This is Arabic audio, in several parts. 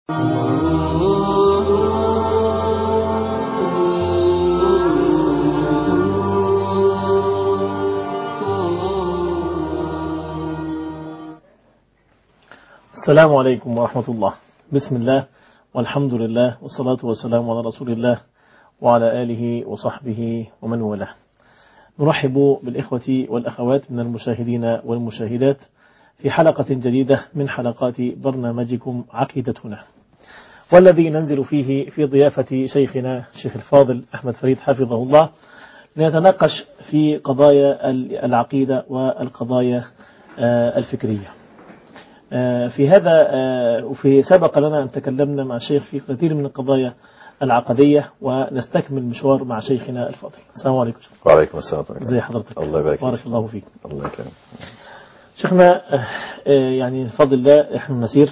السلام عليكم ورحمة الله. بسم الله والحمد لله والصلاة والسلام على رسول الله وعلى آله وصحبه ومن والاه. نرحب بالإخوة والأخوات من المشاهدين والمشاهدات في حلقة جديدة من حلقات برنامجكم عقيدتنا، والذي ننزل فيه في ضيافة شيخنا الشيخ الفاضل أحمد فريد حفظه الله، لنتناقش في قضايا العقيدة والقضايا الفكرية. في هذا وفي سبق لنا أن تكلمنا مع الشيخ في كثير من القضايا العقدية، ونستكمل مشوار مع شيخنا الفاضل. السلام عليكم. وعليكم السلام. ازي حضرتك؟ الله يبارك فيك. بارك الله فيك. الله يكرمك. شيخنا، يعني بفضل الله احنا نسير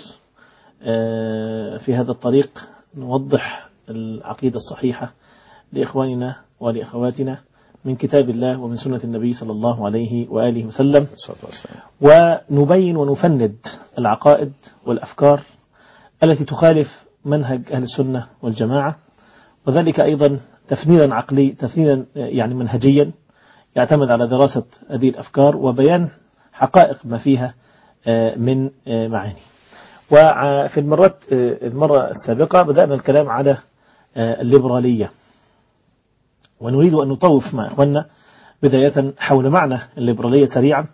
في هذا الطريق، نوضح العقيدة الصحيحة لإخواننا ولأخواتنا من كتاب الله ومن سنة النبي صلى الله عليه وآله وسلم، ونبين ونفند العقائد والأفكار التي تخالف منهج أهل السنة والجماعة، وذلك أيضا تفنيدا عقلي، تفنيدا يعني منهجيا يعتمد على دراسة هذه الأفكار وبيان حقائق ما فيها من معاني. وفي المرة السابقة بدأنا الكلام على الليبرالية، ونريد أن نطوف مع إخواننا بداية حول معنى الليبرالية سريعا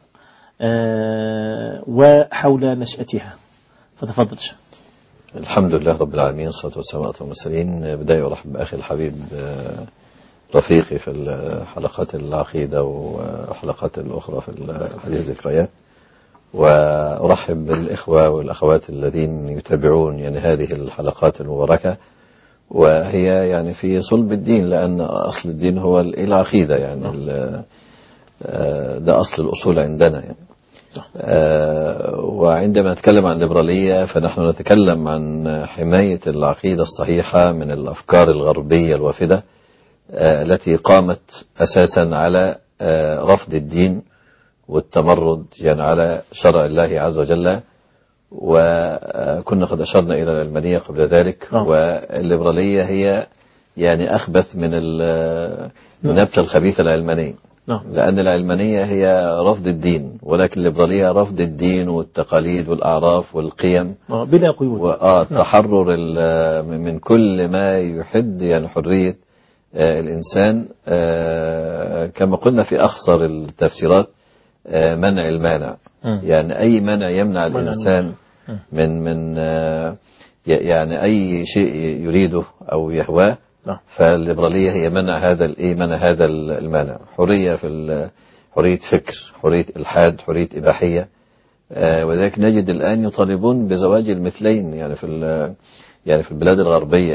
وحول نشأتها. فتفضل. الحمد لله رب العالمين، والصلاة والسلام على المرسلين. بداية أرحب بأخي الحبيب رفيقي في الحلقات العقيدة وحلقات الأخرى في الحديث الذكريات، وأرحب بالإخوة والأخوات الذين يتابعون يعني هذه الحلقات المباركة، وهي يعني في صلب الدين، لأن أصل الدين هو العقيدة، يعني ده أصل الأصول عندنا يعني. وعندما نتكلم عن الليبرالية فنحن نتكلم عن حماية العقيدة الصحيحة من الأفكار الغربية الوافدة التي قامت أساسا على رفض الدين والتمرد يعني على شرع الله عز وجل. وكنا قد أشرنا إلى العلمانية قبل ذلك، والليبرالية هي يعني أخبث من النبتة الخبيثة العلمانية، لأن العلمانية هي رفض الدين، ولكن الليبرالية رفض الدين والتقاليد والأعراف والقيم بلا قيود، وتحرر من كل ما يحد يعني حرية الإنسان، كما قلنا في أخصر التفسيرات منع المانع، يعني أي منع يمنع الإنسان من يعني أي شيء يريده أو يهواه. فالليبرالية هي منع هذا المانع، حرية في حرية فكر، حرية إلحاد، حرية إباحية. وذلك نجد الآن يطالبون بزواج المثلين يعني في البلاد الغربية،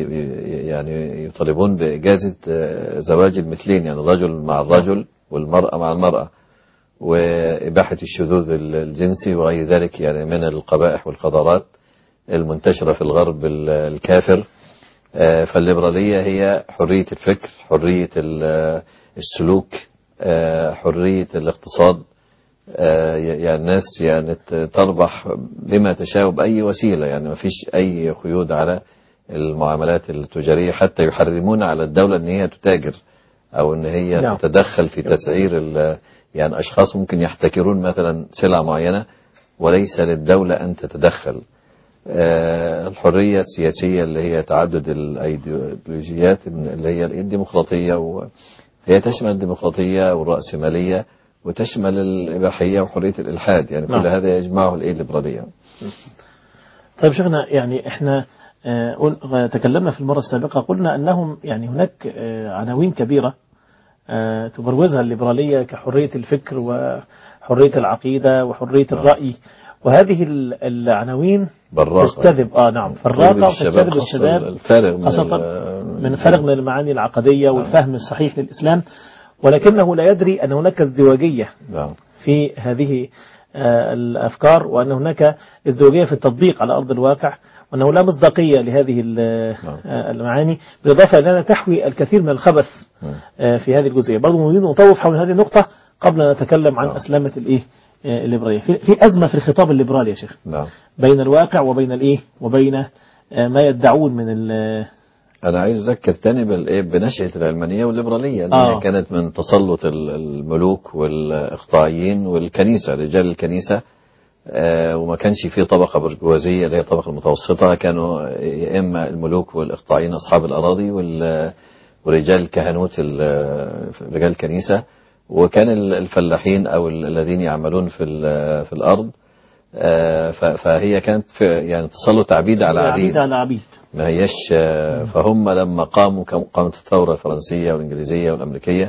يعني يطالبون بإجازة زواج المثلين، يعني الرجل مع الرجل والمرأة مع المرأة، وإباحة الشذوذ الجنسي وغير ذلك يعني من القبائح والقذارات المنتشرة في الغرب الكافر. فالليبرالية هي حرية الفكر، حرية السلوك، حرية الاقتصاد، يعني الناس يعني تربح بما تشاء بأي وسيلة، يعني ما فيش أي قيود على المعاملات التجارية، حتى يحرمون على الدولة أن هي تتاجر أو أن هي تتدخل في تسعير يعني أشخاص ممكن يحتكرون مثلا سلعة معينة وليس للدولة أن تتدخل. الحرية السياسية اللي هي تعدد الأيديولوجيات اللي هي الديمقراطية، وهي تشمل الديمقراطية والرأسمالية وتشمل الإباحية وحرية الإلحاد، يعني كل هذا يجمعه الليبرالية. طيب شيخنا، يعني احنا تكلمنا في المرة السابقة، قلنا أنهم يعني هناك عناوين كبيرة تبروزها الليبرالية كحرية الفكر وحرية العقيدة وحرية الرأي، وهذه العناوين تجتذب فراقة وتجتذب الشباب، خاصة من الفارغ من المعاني العقدية والفهم الصحيح للإسلام، ولكنه لا يدري أن هناك ازدواجية في هذه الأفكار، وأن هناك ازدواجية في التطبيق على أرض الواقع، وأنه لا مصداقية لهذه المعاني، بالإضافة إلى أنها تحوي الكثير من الخبث في هذه الجزئية. برضو نريد نطوف حول هذه النقطة قبل أن نتكلم عن أسلامة الليبرالية. في أزمة في الخطاب الليبرالي يا شيخ، بين الواقع وبين وبين ما يدعون من أنا عايز أذكر تاني بنشأة العلمانية والليبرالية، اللي كانت من تسلط الملوك والإقطاعيين والكنيسة، رجال الكنيسة. وما كانش فيه طبقة برجوازية اللي هي الطبقة المتوسطة، كانوا يا إما الملوك والإقطاعيين أصحاب الأراضي ورجال الكهنوت رجال الكنيسة، وكان الفلاحين أو الذين يعملون في الأرض. فهي كانت يعني تسلط عبيد على عبيد ما هيش. فهم لما قامت الثورة الفرنسية والإنجليزية والأمريكية،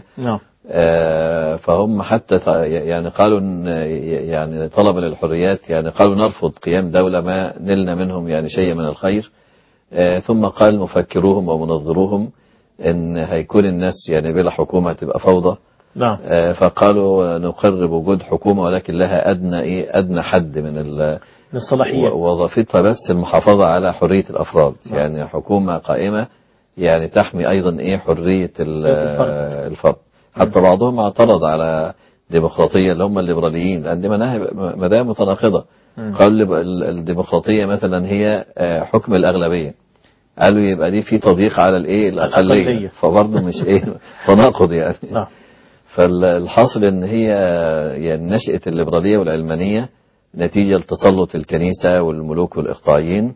فهم حتى يعني قالوا يعني طلب للحريات، يعني قالوا نرفض قيام دولة ما نلنا منهم يعني شيء من الخير. ثم قال مفكروهم ومنظروهم ان هيكون الناس يعني بلا حكومة تبقى فوضى. نعم. فقالوا نقرب وجود حكومة ولكن لها أدنى حد من الصلاحيات، وظيفتها بس المحافظة على حرية الأفراد. نعم. يعني حكومة قائمة يعني تحمي أيضا حرية الفرد. حتى بعضهم اعترض على الديمقراطية اللي هم الليبراليين، لأن دي مداهي متناقضة. قال الديمقراطية مثلا هي حكم الأغلبية، قالوا يبقى دي في تضييق على الأقلية، فبرضه مش تناقض يعني. فالحاصل ان هي يعني نشأة الليبرالية والعلمانية نتيجة لتسلط الكنيسة والملوك والإقطاعيين.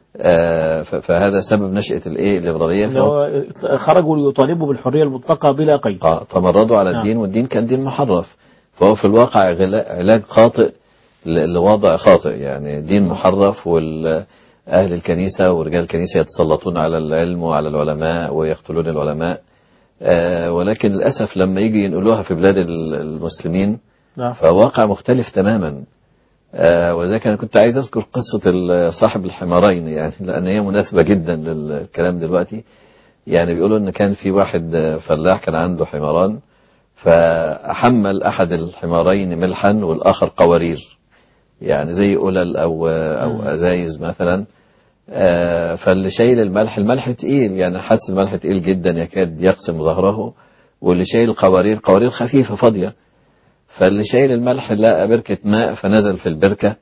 فهذا سبب نشأة الليبرالية. خرجوا ليطالبوا بالحرية المطلقة بلا قيد. تمردوا على الدين، والدين كان دين محرف. فهو في الواقع علاج خاطئ لوضع خاطئ، يعني دين محرف، أهل الكنيسة ورجال الكنيسة يتسلطون على العلم وعلى العلماء ويقتلون العلماء. ولكن للأسف لما يجي ينقلوها في بلاد المسلمين فواقع مختلف تماما. وذلك أنا كنت عايز أذكر قصة صاحب الحمارين، يعني لأن هي مناسبة جدا للكلام دلوقتي. يعني بيقولوا أن كان في واحد فلاح كان عنده حماران، فحمل أحد الحمارين ملحا والآخر قوارير، يعني زي قلل أو أزايز مثلا. فاللي شايل الملح تقيل، يعني حس الملح تقيل جدا يكاد يقسم ظهره، واللي شايل قوارير خفيفة فاضية. فاللي شايل الملح لقى بركة ماء فنزل في البركة،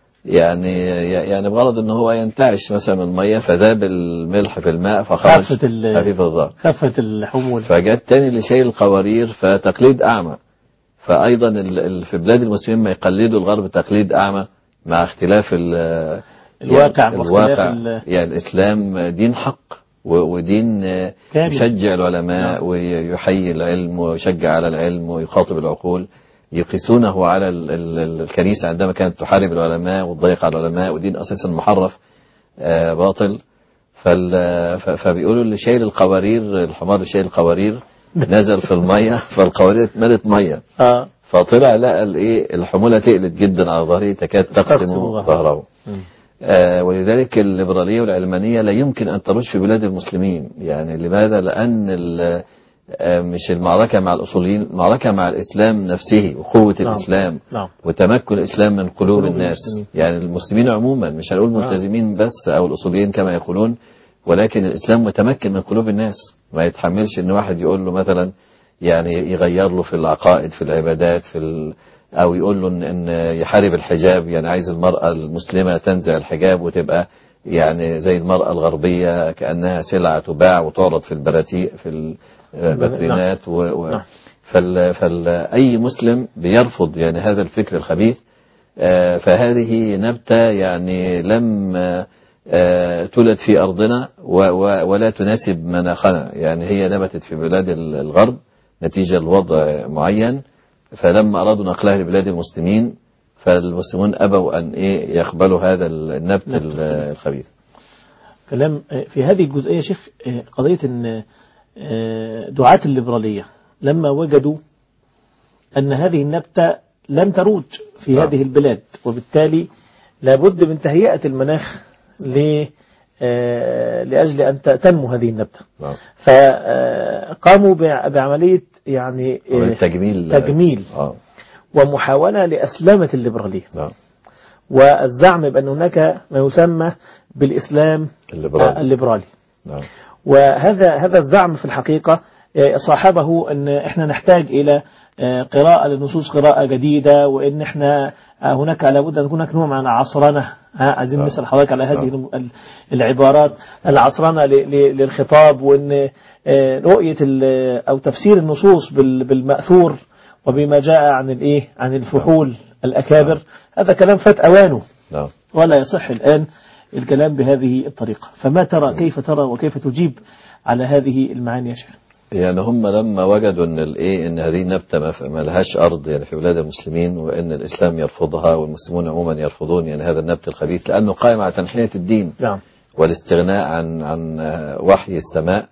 يعني بغرض ان هو ينتعش مثلا من المية، فذاب الملح في الماء فخرج خفيف الظهر، خفت الحمول. فجاء التاني اللي شايل القوارير فتقليد أعمى. فأيضا في بلاد المسلمين ما يقلدوا الغرب تقليد أعمى مع اختلاف الواقع. يعني الإسلام دين حق ودين يشجع العلماء ويحيي العلم ويشجع على العلم ويخاطب العقول. يقيسونه على الكنيسة عندما كانت تحارب العلماء وتضيق على العلماء، ودين أساسا محرف باطل. فبيقولوا اللي شايل القوارير، الحمار اللي شايل القوارير نزل في المية فالقوارير اتملت مية. فطلع لقى الحمولة تقلت جدا على ظهره تكاد تقسم ظهره. ولذلك الليبرالية والعلمانية لا يمكن أن تروج في بلاد المسلمين. يعني لماذا؟ لأن مش المعركة مع الأصوليين، المعركة مع الإسلام نفسه وقوة الإسلام وتمكن الإسلام من قلوب الناس. يعني المسلمين عموما، مش هنقول ملتزمين بس أو الأصوليين كما يقولون، ولكن الإسلام متمكن من قلوب الناس. ما يتحملش إن واحد يقول له مثلا يعني يغير له في العقائد في العبادات أو يقول له إن يحارب الحجاب، يعني عايز المرأة المسلمة تنزع الحجاب وتبقى يعني زي المرأة الغربية كأنها سلعة تباع وتعرض في البراتيق في الباترينات. فأي مسلم بيرفض يعني هذا الفكر الخبيث. فهذه نبتة يعني لم تولد في أرضنا ولا تناسب مناخنا. يعني هي نبتت في بلاد الغرب نتيجة لوضع معين، فلما أرادوا نقلها لبلاد المسلمين فالمسلمون أبوا أن يقبلوا هذا النبت الخبيث. كلام في هذه الجزئية شيخ، قضية أن دعاة الليبرالية لما وجدوا أن هذه النبتة لن تروج في هذه البلاد، وبالتالي لابد من تهيئة المناخ لأجل أن تنمو هذه النبتة. فقاموا بعملية يعني تجميل ومحاولة لأسلامة الليبرالية. والزعم بأن هناك ما يسمى بالإسلام الليبرالي. وهذا الزعم في الحقيقة صاحبه أن إحنا نحتاج إلى قراءة للنصوص قراءة جديدة، وإن إحنا هناك لابد أن يكون هناك نوع من العصرنة. عايزين نسأل حضرتك على هذه العبارات، العصرنة للخطاب، وإن رؤية أو تفسير النصوص بالمأثور وبما جاء عن الفحول الأكابر. هذا كلام فات أوانه، ولا يصح الآن الكلام بهذه الطريقة. فما ترى، كيف ترى وكيف تجيب على هذه المعاني يا شيخ؟ يعني هم لما وجدوا ان هذه النبتة ما لهاش ارض يعني في بلاد المسلمين، وان الاسلام يرفضها والمسلمون عموما يرفضون يعني هذا النبت الخبيث، لانه قائم على تنحية الدين والاستغناء عن وحي السماء.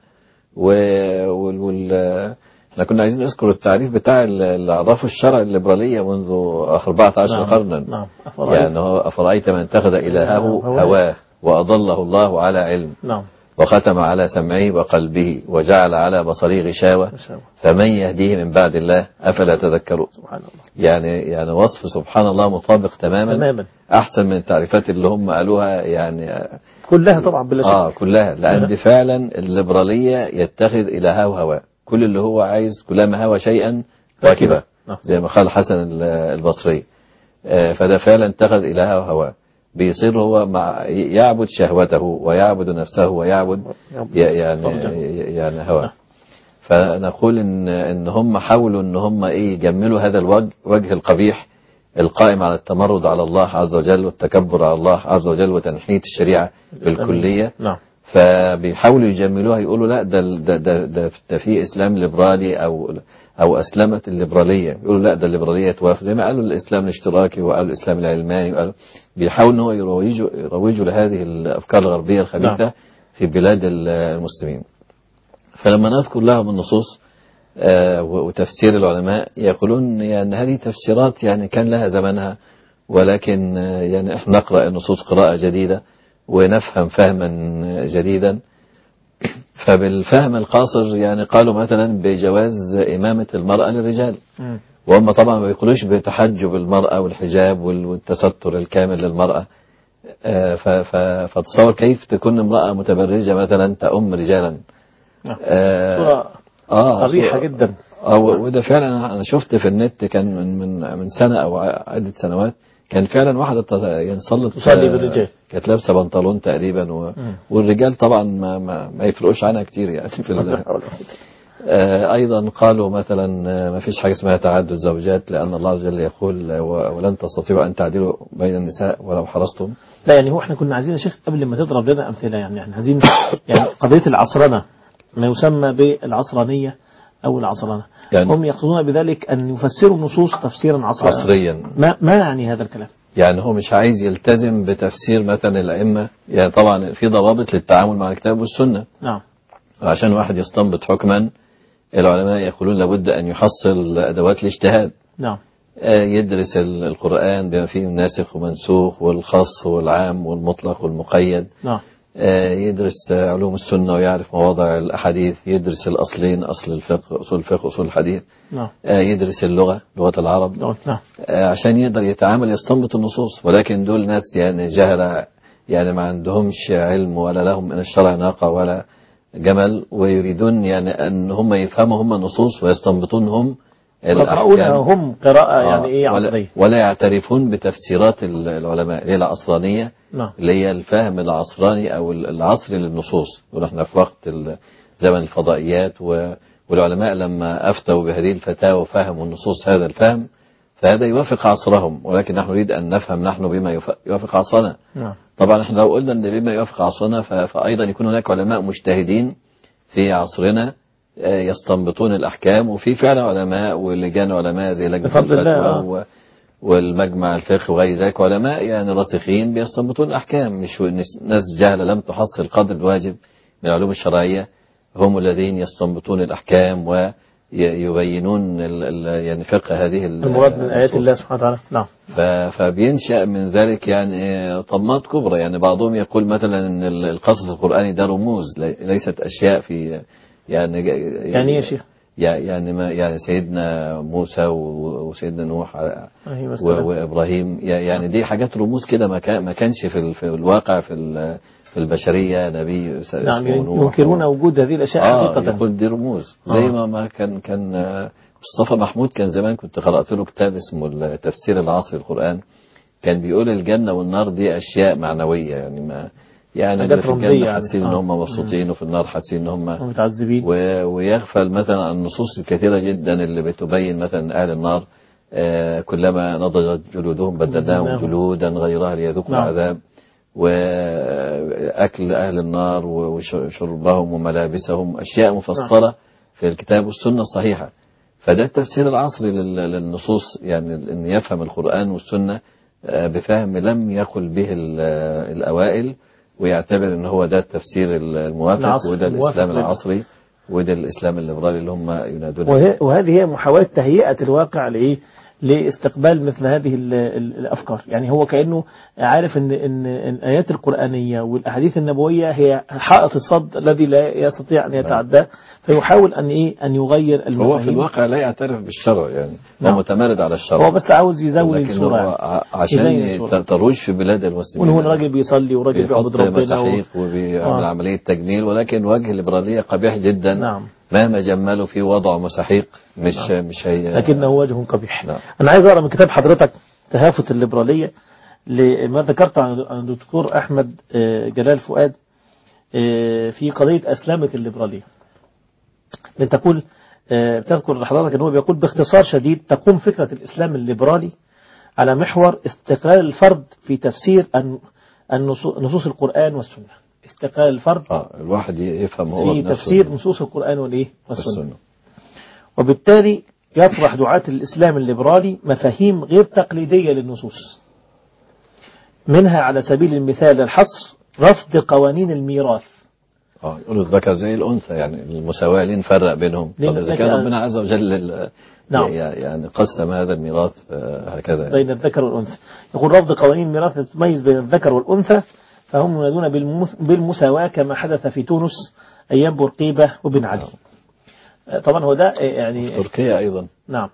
احنا كنا عايزين نذكر التعريف بتاع اللي اضافه الشرع الليبرالية منذ 14 قرنا. يعني أفرأيت من اتخذ إلهه هواه وأضله الله على علم وختم على سمعه وقلبه وجعل على بصره غشاوة فمن يهديه من بعد الله أفلا تذكروا. سبحان الله. يعني وصف سبحان الله مطابق تماما أحسن من التعريفات اللي هم قالوها يعني كلها طبعا بلا شك. كلها، لأن فعلا الليبرالية يتخذ إلهه هواه، كل اللي هو عايز كلما هوى شيئا ركبه، زي ما قال حسن البصري. فده فعلا اتخذ إلهه هواه، بيصير هو يعبد شهوته ويعبد نفسه ويعبد يعني هواه. فنقول ان هم حاولوا ان هم يجملوا هذا الوجه القبيح القائم على التمرد على الله عز وجل والتكبر على الله عز وجل وتنحية الشريعة بالكلية. فبيحاولوا يجملوها، يقولوا لا ده في اسلام ليبرالي او اسلمت الليبراليه، يقولوا لا ده الليبراليه توافق، زي ما قالوا الاسلام الاشتراكي وقالوا الاسلام العلماني، وقالوا بيحاولوا ان هو يروجوا لهذه الافكار الغربيه الخبيثه في بلاد المسلمين. فلما نذكر لهم النصوص وتفسير العلماء يقولون يعني هذه تفسيرات يعني كان لها زمنها، ولكن يعني احنا نقرأ النصوص قراءة جديدة ونفهم فهما جديدا. فبالفهم القاصر يعني قالوا مثلا بجواز إمامة المرأة للرجال، وهم طبعا ما بيقولوش بتحجب المرأة والحجاب والتستر الكامل للمرأة. فتصور كيف تكون امرأة متبرجة مثلا تأم رجالا. قبيحة جدا. وده فعلا أنا شفت في النت، كان من سنة أو عدة سنوات، كان فعلا واحدة تصلي بالرجال، كانت لابسة بنطلون تقريبا والرجال طبعا ما يفرقوش عنها كتير يعني في أيضا قالوا مثلا ما فيش حاجة اسمها تعدد زوجات، لأن الله عز وجل يقول ولن تستطيعوا أن تعدلوا بين النساء ولو حرصتم. لا يعني احنا كنا عايزين يا شيخ قبل ما تضرب لنا أمثلة، يعني احنا عايزين يعني قضية العصرنة، ما يسمى بالعصرانية أو العصرنة، يعني هم يقصدون بذلك أن يفسروا النصوص تفسيرا عصريا. ما يعني هذا الكلام؟ يعني هو مش عايز يلتزم بتفسير مثلا الأئمة، يعني طبعا في ضوابط للتعامل مع الكتاب والسنة. عشان واحد يستنبط حكما العلماء يقولون لابد أن يحصل أدوات الاجتهاد. يدرس القرآن بما فيه الناسخ ومنسوخ والخاص والعام والمطلق والمقيد. يدرس علوم السنة ويعرف مواضع الأحاديث، يدرس الأصلين، أصل الفقه، أصول الفقه، أصول الحديث. يدرس اللغة، لغة العرب، عشان يقدر يتعامل يستنبط النصوص. ولكن دول ناس يعني جهلة، يعني ما عندهمش علم ولا لهم من الشرع ناقة ولا جمل، ويريدون يعني أن هم يفهموا هم النصوص ويستنبطون هم الأحكام، هم قراءة يعني عصرية، ولا يعترفون بتفسيرات العلماء اللي هي العصرانية، اللي هي الفهم العصراني أو العصري للنصوص. ونحن في وقت زمن الفضائيات، والعلماء لما أفتوا بهذه الفتاوى وفهموا النصوص هذا الفهم، فهذا يوافق عصرهم، ولكن نحن نريد أن نفهم نحن بما يوافق عصرنا. طبعا احنا لو قلنا أن بما يوافق عصرنا فأيضا يكون هناك علماء مجتهدين في عصرنا يستنبطون الأحكام، وفي فعلا علماء ولجان علماء زي لجنة الفتوى والمجمع الفقه وغير ذلك، علماء يعني راسخين بيستنبطون الأحكام، مش ناس جهلة لم تحصل قدر الواجب من العلوم الشرعية هم الذين يستنبطون الأحكام ويبينون يعني فقه هذه المراد من آيات الله سبحانه وتعالى. فبينشأ من ذلك يعني طمات كبرى. يعني بعضهم يقول مثلا أن القصص القرآني ده رموز ليست أشياء في يعني يا شيخ يعني سيدنا موسى وسيدنا نوح وإبراهيم، يعني دي حاجات رموز كده ما كانش في الواقع في في البشرية نبي نعم، اسمه نوح. ينكرون وجود هذه الأشياء حقيقة. يقول دي رموز زي ما كان مصطفى محمود كان زمان كنت قرأت له كتاب اسمه التفسير العصري للقرآن، كان بيقول الجنة والنار دي أشياء معنوية، يعني ما يعني اللي في الجنة حاسين ان هم مبسوطين وفي النار حاسين ان هم متعذبين، ويغفل مثلا عن النصوص الكثيرة جدا اللي بتبين مثلا أهل النار كلما نضجت جلودهم بدلناهم جلودا غيرها ليذوقوا العذاب، وأكل أهل النار وشربهم وملابسهم أشياء مفصلة في الكتاب والسنة الصحيحة. فده التفسير العصري للنصوص، يعني أن يفهم القرآن والسنة بفهم لم يقل به الأوائل، ويعتبر ان هو ده التفسير الموافق وده الإسلام العصري وده الإسلام الليبرالي اللي هم ينادون. وهذه هي محاولة تهيئة الواقع لاستقبال مثل هذه الأفكار. يعني هو كأنه عارف ان الآيات القرآنية والأحاديث النبوية هي حائط الصد الذي لا يستطيع أن يتعداه، فيحاول أن يغير المفاهيم. هو في الواقع لا يعترف بالشرع، يعني هو متمرد على الشرع، هو بس عاوز يزود الصورة عشان تروج في بلاد المسلمين، وهو راجل بيصلي وراجل بيعبد ربنا مساحيق وبيعمل عملية تجميل، ولكن وجه الليبرالية قبيح جدا. نعم. مهما جملوا فيه وضعه مساحيق مش هي، لكنه وجه قبيح. أنا عايز أقرأ من كتاب حضرتك تهافت الليبرالية لما ذكرت عن الدكتور أحمد جلال فؤاد في قضية أسلامة الليبرالية. بتقول بتذكر لحضرتك أنه بيقول باختصار شديد تقوم فكرة الإسلام الليبرالي على محور استقلال الفرد في تفسير نصوص القرآن والسنة. استقلال الفرد الواحد يفهم هو في تفسير نصوص القرآن والسنة. وبالتالي يطرح دعاة الإسلام الليبرالي مفاهيم غير تقليدية للنصوص، منها على سبيل المثال الحصر رفض قوانين الميراث. يقولوا الذكر زي الأنثى، يعني المساواة ليه نفرق بينهم؟ طب إذا كان ربنا عز وجل يعني قسم هذا الميراث هكذا بين الذكر والأنثى. يقول رفض قوانين الميراث تميز بين الذكر والأنثى، فهم ينادون بالمساواة كما حدث في تونس أيام بورقيبة وبن علي. طبعا هو ده يعني في تركيا أيضا. نعم.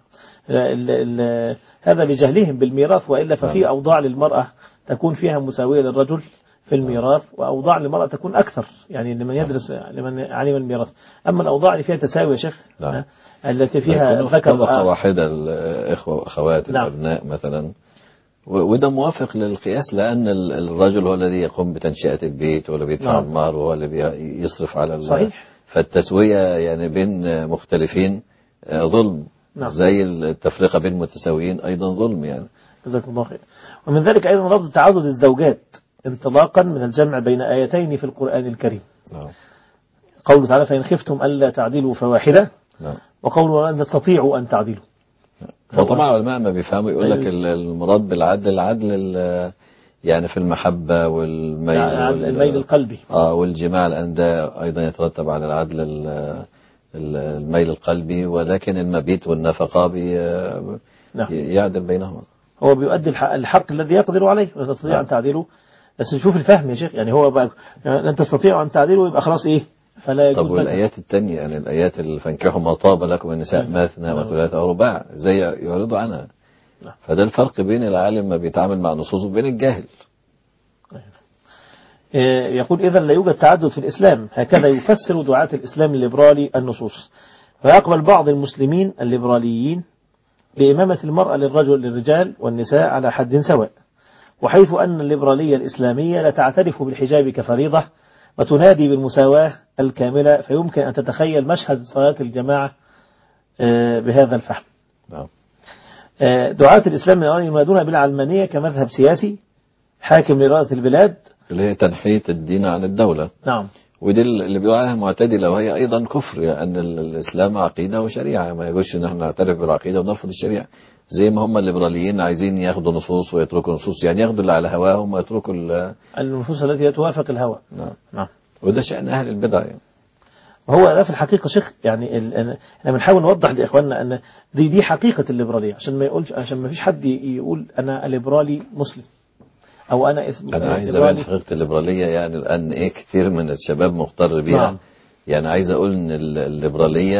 هذا لجهلهم بالميراث، وإلا ففي أوضاع للمرأة تكون فيها مساوية للرجل في الميراث، وأوضاع للمرأة تكون أكثر، يعني لمن يدرس لمن علم الميراث. أما الأوضاع اللي فيها تساوي يا شيخ التي فيها ذكر طبقة واحدة الإخوة وأخوات الأبناء مثلا، وده موافق للقياس، لأن الرجل هو الذي يقوم بتنشئة البيت ولا بيدفع المهر وهو اللي يصرف على صحيح. فالتسوية يعني بين مختلفين ظلم. زي التفرقة بين متساويين أيضا ظلم يعني. جزاكم الله خير. ومن ذلك أيضا رفض تعدد الزوجات انطلاقا من الجمع بين آيتين في القرآن الكريم. قوله تعالى فإن خفتم ألا تعدلوا فواحدة، وقوله لن تستطيعوا أن تعدلوا. وطبعا العلماء ما بيفهموا يقول لك المراد بالعدل العدل يعني في المحبة والميل الميل القلبي والجماع، لأن ده أيضا يترتب على العدل الميل القلبي، ولكن المبيت والنفقة يعدل بينهما. هو بيؤدي الحق الذي يقدر عليه، لا تستطيع أن تعدله. بس نشوف الفهم يا شيخ، يعني هو بقى لن تستطيع أن تعدله يبقى خلاص فلا يجوز. طب والآيات التانية، يعني الآيات اللي فانكحوا ما طاب لكم النساء مثنى وثلاث أو رباع زي يعرضوا عنها. فده الفرق بين العالم ما بيتعامل مع نصوصه وبين الجاهل. يقول إذا لا يوجد تعدد في الإسلام، هكذا يفسر دعاة الإسلام الليبرالي النصوص. فيقبل بعض المسلمين الليبراليين بإمامة المرأة للرجال والنساء على حد سواء، وحيث أن الليبرالية الإسلامية لا تعترف بالحجاب كفريضة وتنادي بالمساواة الكاملة، فيمكن أن تتخيل مشهد صلاة الجماعة بهذا الفهم. دعاة الإسلام ينادون بالعلمانية كمذهب سياسي حاكم لإرادة البلاد، اللي هي تنحية الدين عن الدولة. نعم. ودي اللي بيقول عليها معتدلة، وهي أيضا كفر، لأن الإسلام عقيدة وشريعة، ما يجوزش إن احنا نعترف بالعقيدة ونرفض الشريعة. زي ما هم الليبراليين عايزين ياخدوا نصوص ويتركوا نصوص، يعني ياخدوا اللي على هواهم ويتركوا النصوص التي توافق الهوى. نعم. وده شأن أهل البدع يعني. هو ده في الحقيقة شيخ، يعني احنا بنحاول نوضح لإخواننا أن دي حقيقة الليبرالية، عشان ما فيش حد يقول أنا ليبرالي مسلم أو أنا عايز أبين حقيقة الليبرالية، يعني الآن كثير من الشباب مغتر بها. يعني عايز أقول إن الليبرالية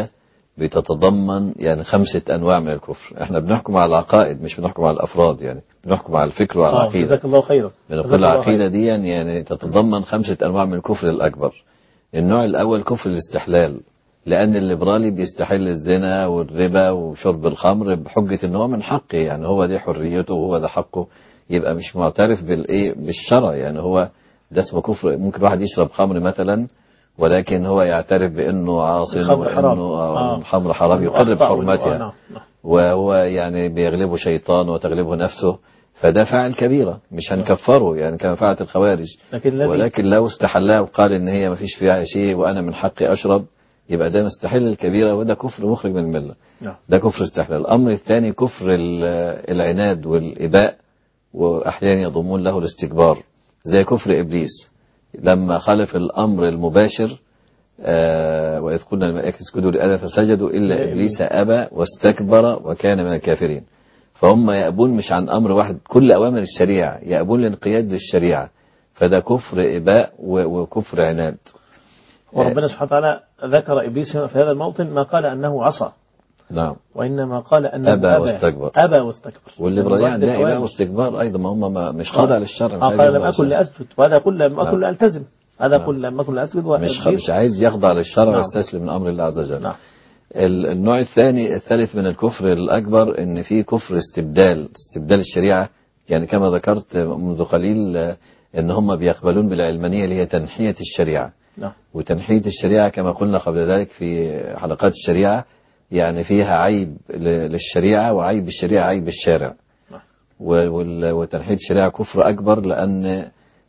بتتضمن يعني 5 أنواع من الكفر. احنا بنحكم على العقائد مش بنحكم على الأفراد، يعني بنحكم على الفكر وعلى العقيدة. جزاك الله خيرا. بنقول العقيدة دي يعني تتضمن 5 أنواع من الكفر الأكبر. النوع الأول كفر الاستحلال، لأن الليبرالي بيستحل الزنا والربا وشرب الخمر بحجة إن هو من حقه، يعني هو دي حريته وهو ده حقه، يبقى مش معترف بالشرع. يعني هو ده اسمه كفر. ممكن واحد يشرب خمر مثلا ولكن هو يعترف بأنه عاصي وأنه الخمر حرام، يقر بحرمتها، وهو يعني بيغلبه شيطان وتغلبه نفسه، فده فاعل كبيرة مش هنكفره يعني كما فعلت الخوارج. ولكن لو استحلها وقال إن هي ما فيش فيها شيء وأنا من حقي أشرب، يبقى ده مستحل الكبيرة، وده كفر مخرج من الملة. ده كفر استحلال. الأمر الثاني كفر العناد والإباء، وأحيانا يضمون له الاستكبار، زي كفر إبليس لما خالف الأمر المباشر. وإذ قلنا الملائكة اسجدوا لآدم فسجدوا إلا إبليس أبى واستكبر وكان من الكافرين. فهم يأبون مش عن أمر واحد، كل أوامر الشريعة يأبون الانقياد للشريعة، فده كفر إباء وكفر عناد. وربنا سبحانه وتعالى ذكر إبليس في هذا الموطن ما قال أنه عصى، نعم، وإنما قال أنه أبى واستكبر. أبى واستكبر. والليبراليين عندها إباء واستكبار أيضا، ما هم مش خاضع للشرع، مش عايز قال لم أكن لأسجد، وهذا كل لم أكن لألتزم، هذا كل لم أكن لأسجد، مش عايز يخضع للشرع ويستسلم من أمر الله عز وجل. نعم. النوع الثالث من الكفر الأكبر إن في كفر استبدال الشريعة. يعني كما ذكرت منذ قليل إن هم بيقبلون بالعلمانية اللي هي تنحية الشريعة. نعم. وتنحية الشريعة كما قلنا قبل ذلك في حلقات الشريعة يعني فيها عيب للشريعة، وعيب الشريعة عيب الشارع. نعم. وتنحية الشريعة كفر أكبر، لأن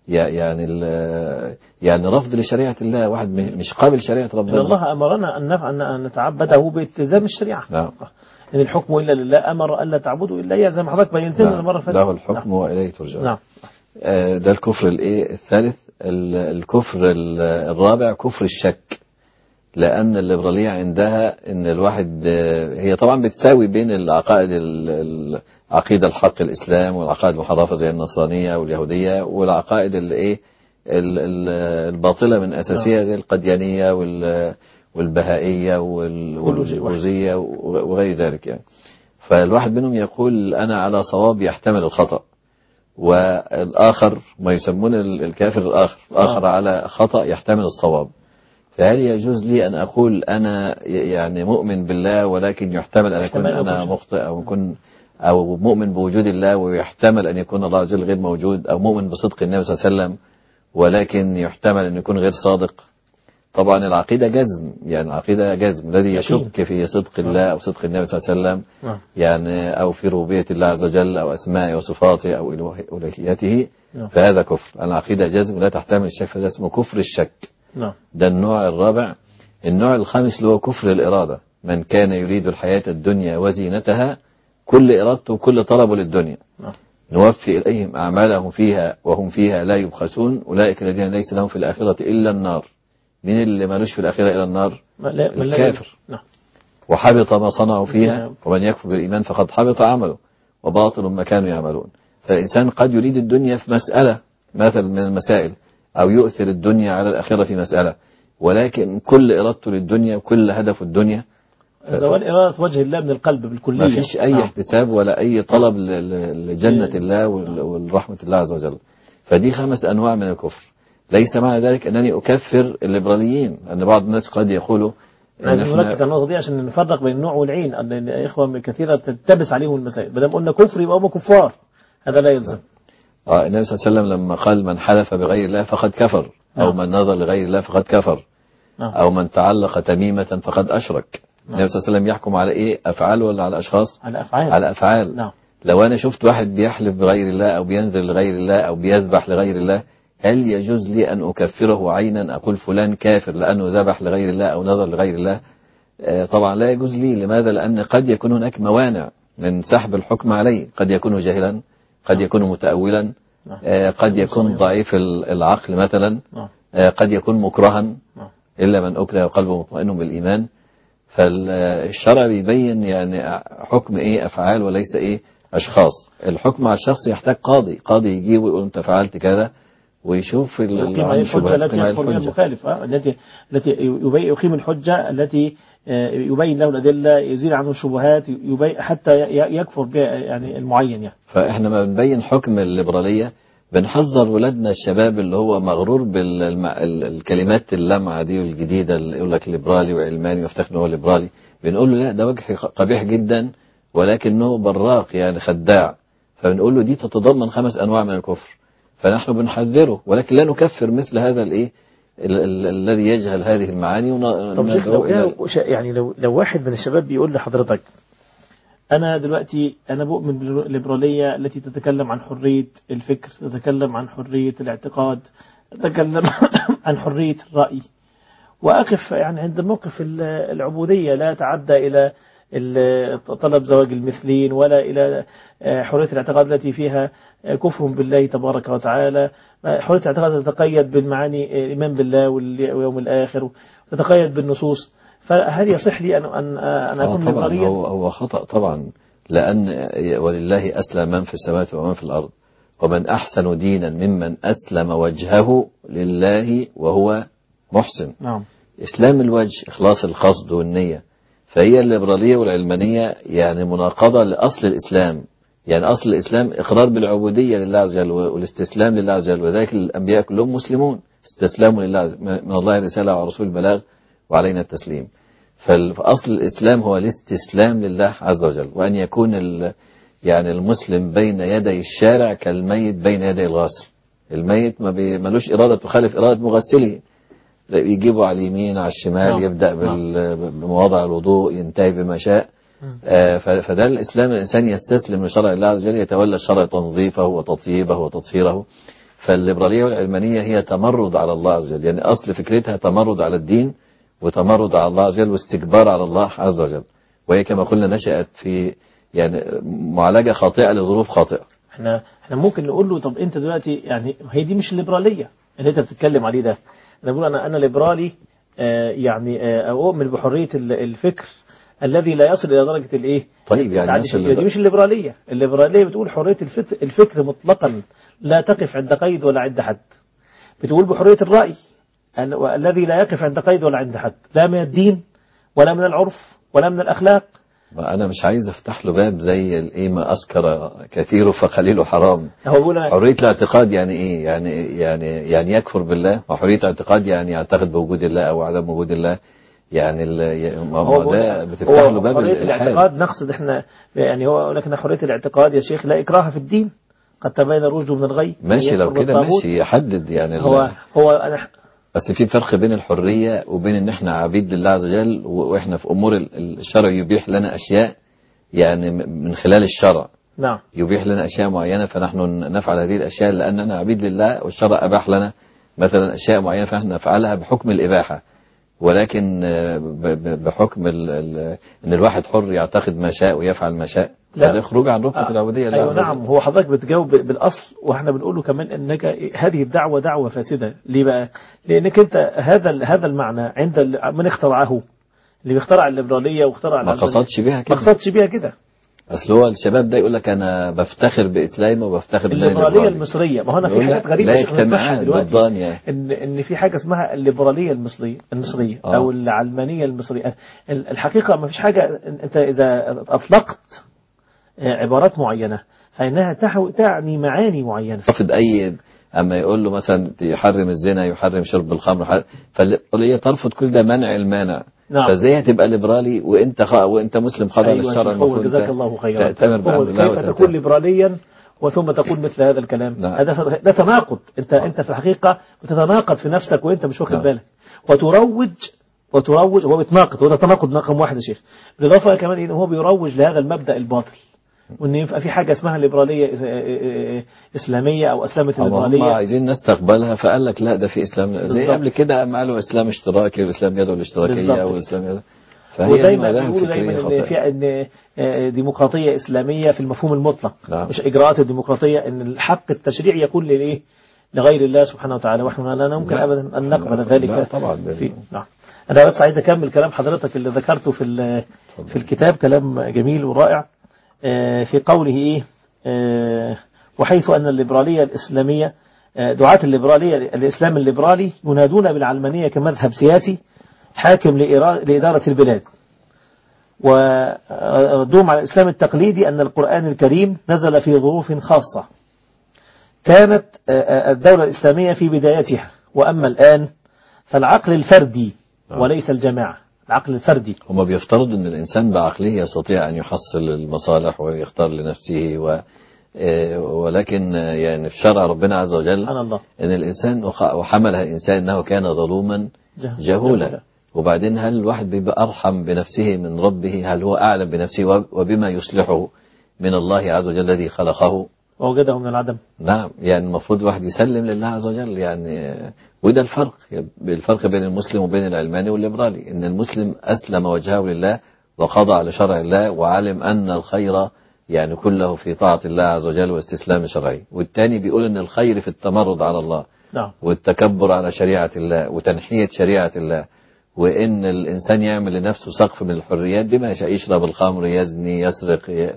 يعني رفض لشريعة الله، واحد مش قابل شريعة ربنا. إن الله أمرنا أن نتعبده بالتزام الشريعة. نعم. إن الحكم إلا لله، أمر ألا تعبدوا إلا إياه، زي ما حضرتك بينت لنا المرة اللي فاتت. له الحكم وإليه ترجعون. نعم. ده الكفر الثالث. الكفر الرابع كفر الشك، لأن الليبرالية عندها إن الواحد هي طبعا بتساوي بين العقيدة الحق الإسلام والعقائد المحرفة زي النصرانية واليهودية، والعقائد الباطلة من أساسية زي القديانية والبهائية والبوذية وغير ذلك يعني. فالواحد منهم يقول أنا على صواب يحتمل الخطأ، والآخر ما يسمون الكافر الآخر على خطأ يحتمل الصواب. فهل يجوز لي أن أقول أنا يعني مؤمن بالله ولكن يحتمل أن أكون أنا مخطئ، أو مؤمن بوجود الله ويحتمل أن يكون الله عز وجل غير موجود، أو مؤمن بصدق النبي صلى الله عليه وسلم ولكن يحتمل أن يكون غير صادق؟ طبعا العقيدة جزم، يعني العقيدة جزم. الذي يشك في صدق الله أو صدق النبي صلى الله عليه وسلم يعني أو في ربوبية الله عز وجل أو أسمائه وصفاته أو إلهيته فهذا كفر. العقيدة جزم لا تحتمل الشك، فده اسمه كفر الشك. ده النوع الرابع. النوع الخامس اللي هو كفر الإرادة. من كان يريد الحياة الدنيا وزينتها، كل إرادته وكل طلبه للدنيا، نوفي إليهم أعمالهم فيها وهم فيها لا يبخسون، أولئك الذين ليس لهم في الآخرة إلا النار. مين اللي مالوش في الآخرة إلا النار؟ الكافر. وحبط ما صنعوا فيها، ومن يكفر بالإيمان فقد حبط عمله وباطل ما كانوا يعملون. فالإنسان قد يريد الدنيا في مسألة مثل من المسائل، أو يؤثر الدنيا على الآخرة في مسألة، ولكن كل إرادته للدنيا وكل هدف الدنيا زوال إرادة وجه الله من القلب بالكلية. ما فيش أي احتساب ولا أي طلب لجنة الله والرحمة الله عز وجل. فدي 5 أنواع من الكفر. ليس معنى ذلك أنني أكفر الليبراليين، أن بعض الناس قد يقولوا لازم نركز على النقطة دي عشان نفرق بين النوع والعين، أن الإخوة كثيرة تلتبس عليهم المسائل. بدل قلنا كفر يبقى هم كفار، هذا لا يلزم. النبي صلى الله عليه وسلم لما قال من حلف بغير الله فقد كفر، أو من نظر لغير الله فقد كفر، أو من تعلق تميمة فقد أشرك. النبي صلى الله عليه وسلم يحكم على إيه؟ أفعال ولا على أشخاص؟ على أفعال. نعم. لو أنا شفت واحد بيحلف بغير الله أو بينذر لغير الله أو بيذبح لغير الله، هل يجوز لي أن أكفره عينا، أقول فلان كافر لأنه ذبح لغير الله أو نذر لغير الله؟ طبعا لا يجوز لي. لماذا؟ لأن قد يكون هناك موانع من سحب الحكم عليه. قد يكون جاهلا، قد يكون متأولا، قد يكون ضعيف العقل مثلا، قد يكون مكرها، إلا من أكره وقلبه مطمئن بالإيمان. فالشرع بيبين يعني حكم إيه أفعال وليس إيه أشخاص. الحكم على الشخص يحتاج قاضي يجي ويقول أنت فعلت كذا ويشوف يقيم عليه الحجة التي يكفر بها المخالف، التي يقيم الحجة التي يبين له الأدلة، يزيل عنه الشبهات، حتى يكفر بها يعني المعين يعني. فإحنا ما بنبين حكم الليبرالية بنحذر ولادنا الشباب اللي هو مغرور بالكلمات اللمعة دي والجديدة اللي يقول لك ليبرالي وعلماني ويفتخر هو ليبرالي، بنقول له لا ده وجه قبيح جدا ولكنه براق يعني خداع، فبنقول له دي تتضمن 5 أنواع من الكفر، فنحن بنحذره ولكن لا نكفر مثل هذا الايه الذي يجهل هذه المعاني. طب شيخ يعني لو واحد من الشباب بيقول لحضرتك أنا دلوقتي أنا بؤمن بالليبرالية التي تتكلم عن حرية الفكر، تتكلم عن حرية الاعتقاد، تتكلم عن حرية الرأي، وأقف يعني عند موقف العبودية، لا تعدى إلى طلب زواج المثلين ولا إلى حرية الاعتقاد التي فيها كفر بالله تبارك وتعالى، حرية الاعتقاد تتقيد بالمعاني الإيمان بالله واليوم الآخر وتتقيد بالنصوص، فهل يصح لي أن أكون ليبراليا؟ هو خطأ طبعا، لأن ولله أسلم من في السماوات ومن في الأرض ومن أحسن دينا ممن أسلم وجهه لله وهو محسن. نعم. إسلام الوجه إخلاص القصد والنية، فهي الليبرالية والعلمانية يعني مناقضة لأصل الإسلام، يعني أصل الإسلام إقرار بالعبودية لله عز وجل والاستسلام لله عز وجل، وذلك الأنبياء كلهم مسلمون استسلاموا لله من الله الرسالة ورسول البلاغ وعلينا التسليم. فأصل الإسلام هو الاستسلام لله عز وجل، وأن يكون يعني المسلم بين يدي الشارع كالميت بين يدي الغاسل. الميت ملوش إرادة تخالف إرادة مغسله، يجيبه على اليمين على الشمال، يبدأ بمواضع الوضوء ينتهي بما شاء. فده الإسلام، الإنسان يستسلم لشرع الله عز وجل، يتولى الشرع تنظيفه وتطييبه وتطهيره. فالليبرالية والعلمانية هي تمرد على الله عز وجل، يعني أصل فكرتها تمرد على الدين وتمرد على الله عز وجل واستكبار على الله عز وجل، وهي كما قلنا نشأت في يعني معالجة خاطئة لظروف خاطئة. احنا ممكن نقول له طب انت دلوقتي يعني هي دي مش الليبرالية اللي انت بتتكلم عليه ده، انا بقول انا ليبرالي يعني اؤمن بحرية الفكر الذي لا يصل الى درجة الايه. طيب يعني دي مش الليبرالية. الليبرالية بتقول حرية الفكر مطلقا لا تقف عند قيد ولا عند حد. بتقول بحرية الرأي الذي لا يقف عند قيد ولا عند حد، لا من الدين ولا من العرف ولا من الأخلاق. أنا مش عايز أفتح له باب زي الإيه ما أسكر كثيره فقليله حرام. حرية الاعتقاد يعني إيه؟ يعني يكفر بالله، وحرية الاعتقاد يعني يعتقد بوجود الله أو عدم وجود الله. يعني هو ده بتفتح له باب حرية الاعتقاد. نقصد إحنا يعني هو لكن حرية الاعتقاد يا شيخ لا إكراه في الدين، قد تبين الرشد من الغي. ماشي لو كده ماشي يحدد يعني هو أنا بس في فرق بين الحرية وبين ان احنا عبيد لله عز وجل، واحنا في امور الشرع يبيح لنا اشياء يعني من خلال الشرع. نعم. يبيح لنا اشياء معينة فنحن نفعل هذه الاشياء لاننا عبيد لله، والشرع اباح لنا مثلا اشياء معينة فنحن نفعلها بحكم الاباحة، ولكن بحكم ان الواحد حر يعتقد ما شاء ويفعل ما شاء، هذا خروج عن رتبة العبودية لله. أيوة نعم. هو حضرتك بتجاوب بالأصل، واحنا بنقول له كمان انك هذه الدعوة دعوة فاسدة. ليه بقى؟ لانك انت هذا المعنى عند من اخترعه، اللي بيخترع الليبرالية واخترع ما قصدش بيها كده. ما قصدش بيها كده. اصل هو الشباب ده يقول لك انا بفتخر باسلامي وبفتخر بالليبراليه المصريه. ما هو انا في حاجات غريبه لا اجتماعات دلوقتي ان في حاجه اسمها الليبراليه المصريه او العلمانيه المصريه. الحقيقه ما فيش حاجه. انت اذا اطلقت عبارات معينه فانها تعني معاني معينه. رفض اي اما يقول له مثلا يحرم الزنا، يحرم شرب الخمر، فالليبراليه ترفض كل ده، منع المانع. نعم. فازاي هتبقى ليبرالي وانت مسلم خاضع للشرع؟ المفروض جزاك الله خيرا. تأتمر بأمر الله كيف تكون ليبراليا وثم تقول مثل هذا الكلام؟ نعم. ده تناقض. انت في الحقيقه بتتناقض في نفسك وانت مش واخد بالك، وتروج هو بيتناقض، وده تناقض رقم واحد يا شيخ. بالاضافه كمان ان هو بيروج لهذا المبدا الباطل، وان يبقى في حاجه اسمها ليبراليه اسلاميه او اسلامه الليبراليه. هم عايزين نستقبلها فقال لك لا ده في اسلام زي قبل كده قالوا اسلام اشتراكي والاسلام يدعو الاشتراكيه والاسلام يدعو. وزي ما بيقولوا دايما ان ديمقراطيه اسلاميه في المفهوم المطلق. نعم. مش اجراءات الديمقراطيه، ان الحق التشريعي يكون للايه؟ لغير الله سبحانه وتعالى، ونحن لا نمكن ابدا ان نقبل ذلك. لا طبعا. نعم. انا بس عايز اكمل كلام حضرتك اللي ذكرته في الكتاب، كلام جميل ورائع. في قوله ايه؟ وحيث ان الليبراليه الاسلاميه دعاة الليبرالية الإسلام الليبرالي ينادون بالعلمانية كمذهب سياسي حاكم لإدارة البلاد، ودوم على الإسلام التقليدي أن القرآن الكريم نزل في ظروف خاصة كانت الدولة الإسلامية في بدايتها، وأما الآن فالعقل الفردي وليس الجماعة. العقل الفردي هم بيفترضوا أن الإنسان بعقله يستطيع أن يحصل المصالح ويختار لنفسه ولكن يعني في شرع ربنا عز وجل أن الإنسان وحملها الإنسان أنه كان ظلوما جهولا. وبعدين هل الواحد بيبقى أرحم بنفسه من ربه؟ هل هو أعلم بنفسه وبما يصلحه من الله عز وجل الذي خلقه ووجده من العدم؟ نعم، يعني المفروض الواحد يسلم لله عز وجل يعني. وده الفرق بين المسلم وبين العلماني والليبرالي، ان المسلم أسلم وجهه لله وخضع على شرع الله وعلم أن الخير يعني كله في طاعة الله عز وجل واستسلام شرعه. والتاني بيقول ان الخير في التمرد على الله والتكبر على شريعة الله وتنحية شريعة الله، وان الانسان يعمل لنفسه سقف من الحريات بما يشاء، يشرب الخمر، يزني، يسرق،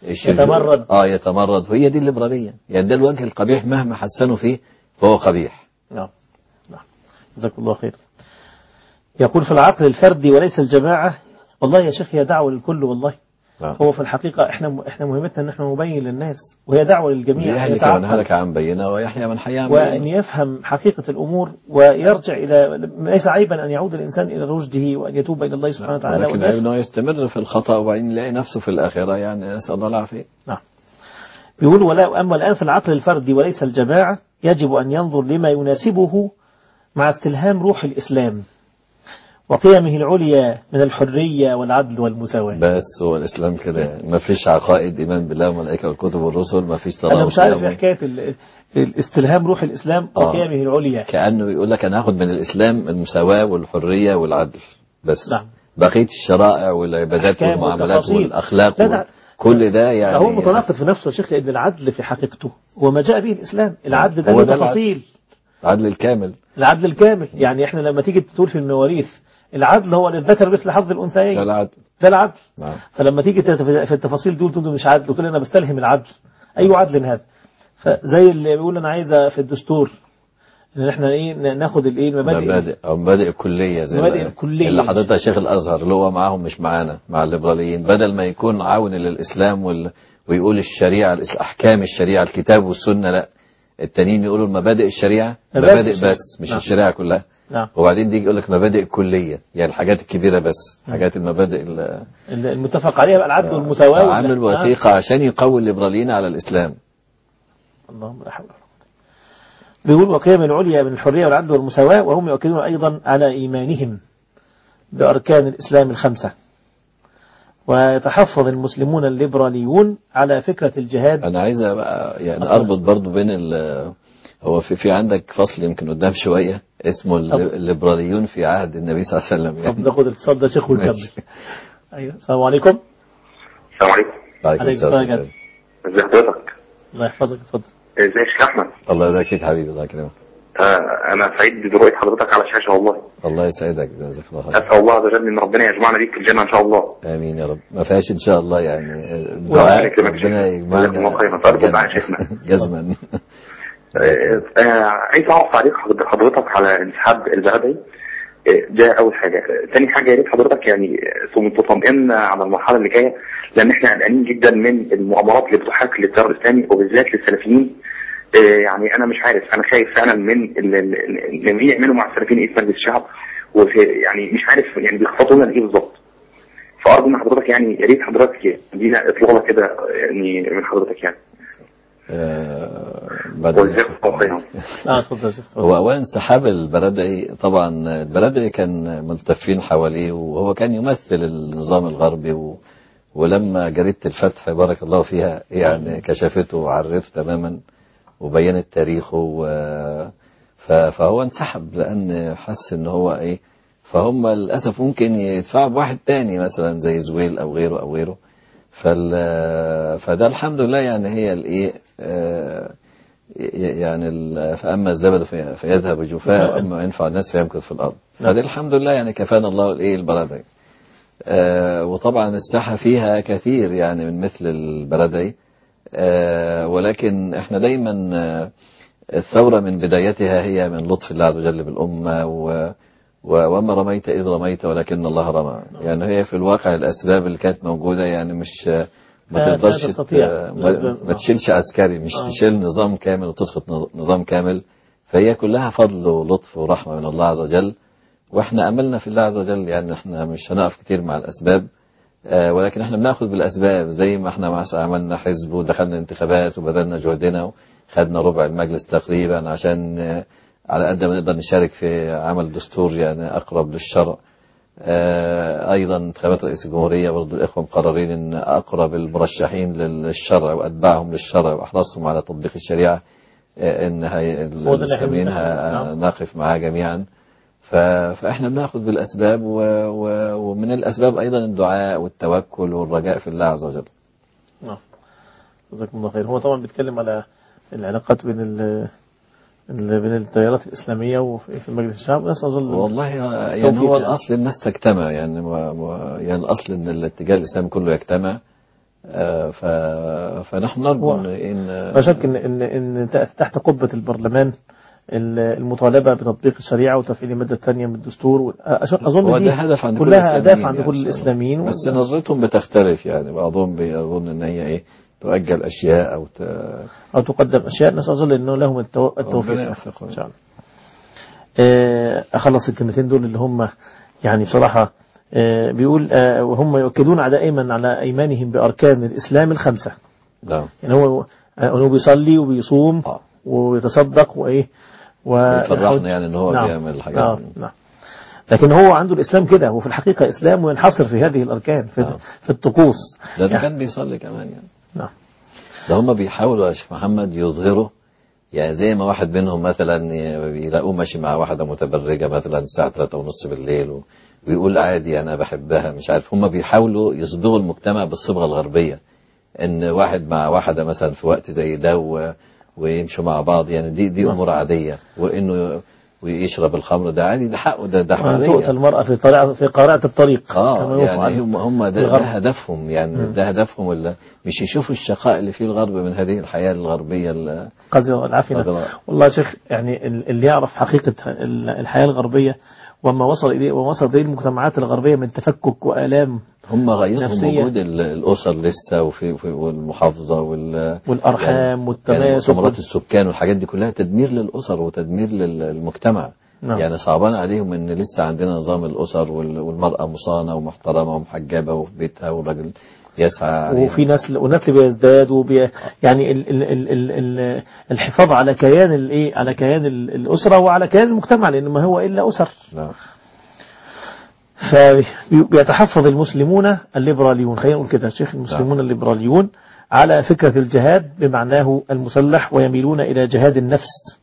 يتمرد. وهي دي الليبرالية، يعني ده الوجه القبيح مهما حسنوا فيه فهو قبيح. نعم. جزاك الله خير. يقول في العقل الفردي وليس الجماعة. والله يا شيخ هي دعوة للكل والله. هو في الحقيقة احنا مهمتنا ان احنا نبين للناس، وهي دعوة للجميع. يهلك من هلك عن بينة ويحيى من حي عن بينة، وأن يفهم حقيقة الأمور ويرجع إلى، ليس عيبا أن يعود الإنسان إلى رشده وأن يتوب إلى الله سبحانه وتعالى، لكن عيب أنه يستمر في الخطأ وبعدين يلاقي نفسه في الآخرة، يعني نسأل الله العافية. نعم. بيقول ولا أما الآن في العقل الفردي وليس الجماعة يجب أن ينظر لما يناسبه مع استلهام روح الإسلام وقيمه العليا من الحرية والعدل والمساواة. بس هو الإسلام كده، ما فيش عقائد إيمان بالله والملائكة والكتب والرسل، ما فيش أنا مش عارف حكاية الاستلهام روح الإسلام وقيمه العليا، كأنه يقول لك أنا هاخد من الإسلام المساواة والحرية والعدل بس. نعم. بقية الشرائع والعبادات والمعاملات والأخلاق كل ده يعني هو متناقض في نفسه يا شيخ، لأن العدل في حقيقته هو ما جاء به الإسلام. العدل ده تفاصيل، العدل الكامل. العدل الكامل يعني احنا لما تيجي تقول في المواريث العدل هو للذكر مثل حظ الأنثيين، ده العدل. نعم. فلما تيجي في التفاصيل دول تقول مش عدل، وتقول أنا بستلهم العدل. أي عدل هذا؟ فزي اللي بيقول أنا عايزة في الدستور ان احنا ناخد مبادئ كلية زي اللي حضرتها شيخ الأزهر اللي هو معاهم مش معانا مع الليبراليين، بدل ما يكون عون للإسلام ويقول الشريعة أحكام الشريعة الكتاب والسنة، لا التانيين يقولوا المبادئ الشريعة مبادئ بس مش الشريعة كلها. نعم. وبعدين دي يقول لك مبادئ كلية، يعني الحاجات الكبيرة بس، حاجات المبادئ المتفق عليها العدل والمساواة، عامل وثيقة عشان يقوي الليبراليين على الإسلام. اللهم لا حول. بيقول وقيم العليا من الحرية والعدل والمساواة، وهم يؤكدون أيضا على إيمانهم بأركان الإسلام الخمسة. ويتحفظ المسلمون الليبراليون على فكرة الجهاد. أنا عايز يعني أربط برضو بين هو في عندك فصل يمكن قدام شوية اسمه الليبراليون في عهد النبي صلى الله عليه وسلم. يعني طب ناخد الاتصال ده شيخ ونكمل. أيوة. السلام عليكم. السلام عليكم. عليكم السلام. ازي حضرتك؟ الله يحفظك، اتفضل. ازيك يا شيخ احمد؟ الله يبارك فيك حبيبي، الله يكرمك. انا سعيد برؤيه حضرتك على الشاشه والله. الله يسعدك، جزاك الله خير. اسال الله عز وجل ان ربنا يجمعنا بيك في الجنه ان شاء الله. امين يا رب. ما فيهاش ان شاء الله يعني دعاء ربنا يجمعنا جزما. عايز اعرف تعليق حضرتك على انسحاب البلدي. ده اول حاجه. ثاني حاجه يا ريت حضرتك يعني تطمئن على المرحله اللي جايه، لان احنا قلقانين جدا من المؤامرات اللي بتحاك للتيار الاسلامي وبالذات للسلفيين. يعني انا مش عارف، انا خايف فعلا من اللي يعملوا مع السلفيين ايه في مجلس الشعب، يعني مش عارف يعني بيخططوا لنا ايه بالظبط. فارجو من حضرتك يعني يا ريت حضرتك تدينا اطلاله كده يعني من حضرتك يعني. هو أولا انسحاب البلدعي، طبعا البلدعي كان ملتفين حواليه وهو كان يمثل النظام الغربي، ولما جريدة الفتح بارك الله فيها يعني كشفته وعرفته تماما وبينت تاريخه، فهو انسحب لأن حس ان هو فهم للأسف ممكن يدفعوا بواحد تاني مثلا زي زويل أو غيره أو غيره. فده الحمد لله يعني هي يعني فأما الزبد فيذهب جفاء أما ينفع الناس فيمكث في الأرض. فده الحمد لله يعني كفانا الله البلدعي. وطبعا الساحة فيها كثير يعني من مثل البلدعي، ولكن احنا دايما الثورة من بدايتها هي من لطف الله عز وجل بالأمة وما رميت إذ رميت ولكن الله رمى. يعني هي في الواقع الأسباب اللي كانت موجودة يعني مش ما تقدرش ما تشيلش عسكري، مش تشيل نظام كامل وتسقط نظام كامل. فهي كلها فضل ولطف ورحمة من الله عز وجل، واحنا أملنا في الله عز وجل. يعني احنا مش هنقف كتير مع الأسباب، ولكن احنا بناخد بالأسباب زي ما احنا عملنا حزب ودخلنا انتخابات وبذلنا جهدنا وخدنا ربع المجلس تقريبا عشان على قد ما نقدر نشارك في عمل دستور يعني أقرب للشرع. أيضا انتخابات رئيس الجمهورية برضو الإخوة مقررين أن أقرب المرشحين للشرع وأتباعهم للشرع وأحرصهم على تطبيق الشريعة إن المسلمين نقف معها جميعا. فإحنا بناخذ بالأسباب ومن الأسباب أيضا الدعاء والتوكل والرجاء في الله عز وجل. نعم، جزاكم الله خير. هو طبعا بيتكلم على العلاقات بين التيارات الإسلامية وفي مجلس الشعب. والله يعني هو الأصل الناس تجتمع، يعني الأصل إن الاتجاه الإسلامي كله يجتمع. فنحن نرجو إن لا شك إن تحت قبة البرلمان المطالبة بتطبيق الشريعة وتفعيل المادة الثانية من الدستور، أظن دي هدف عند كلها أهداف عند كل الإسلاميين. بس نظرتهم بتختلف، يعني بعضهم بيظن إن هي تؤجل أشياء أو تقدم أشياء. نسأل أنه لهم التوفيق إن شاء الله. أخلص الكلمتين دول اللي هم يعني بصراحة بيقول وهم يؤكدون دائما على أيمانهم بأركان الإسلام الخمسة. نعم. يعني هو بيصلي وبيصوم ويتصدق ويفرحنا يعني ان هو بيعمل الحاجات. نعم. لكن هو عنده الإسلام كده، وفي الحقيقة إسلام وينحصر في هذه الأركان في الطقوس. ده يعني كان بيصلي كمان يعني. نعم. ده هم بيحاولوا يا شيخ محمد يظهروا، يعني زي ما واحد منهم مثلا يلاقوه ماشي مع واحدة متبرجة مثلا الساعة 3:30 بالليل ويقول عادي أنا بحبها، مش عارف. هم بيحاولوا يصبغوا المجتمع بالصبغة الغربية، إن واحد مع واحدة مثلا في وقت زي ده ويمشوا مع بعض، يعني دي أمور عادية، وإنه ويشرب الخمر ده عادي، ده حقه، ده حرية. تؤتى المرأة في قارعة الطريق. يعني هم ده هدفهم، يعني ده هدفهم، ولا مش يشوفوا الشقاء اللي فيه الغرب من هذه الحياة الغربية القذرة والعفنة. والله يا شيخ يعني اللي يعرف حقيقة الحياة الغربية وما وصل إليه المجتمعات الغربية من تفكك وآلام، هم غايتهم وجود الأسر لسه والمحافظة والأرحام يعني والتماسك ومؤتمرات السكان والحاجات دي كلها تدمير للأسر وتدمير للمجتمع. نعم. يعني صعبان عليهم ان لسه عندنا نظام الأسر والمرأة مصانة ومحترمة ومحجبة وفي بيتها والراجل يسعى وفي نسل بيزداد يعني الحفاظ على كيان على كيان الأسرة وعلى كيان المجتمع، لأنه ما هو إلا أسر. نعم. فبيتحفظ المسلمون الليبراليون، خلينا نقول كده شيخ، المسلمون الليبراليون على فكرة الجهاد بمعناه المسلح، ويميلون إلى جهاد النفس.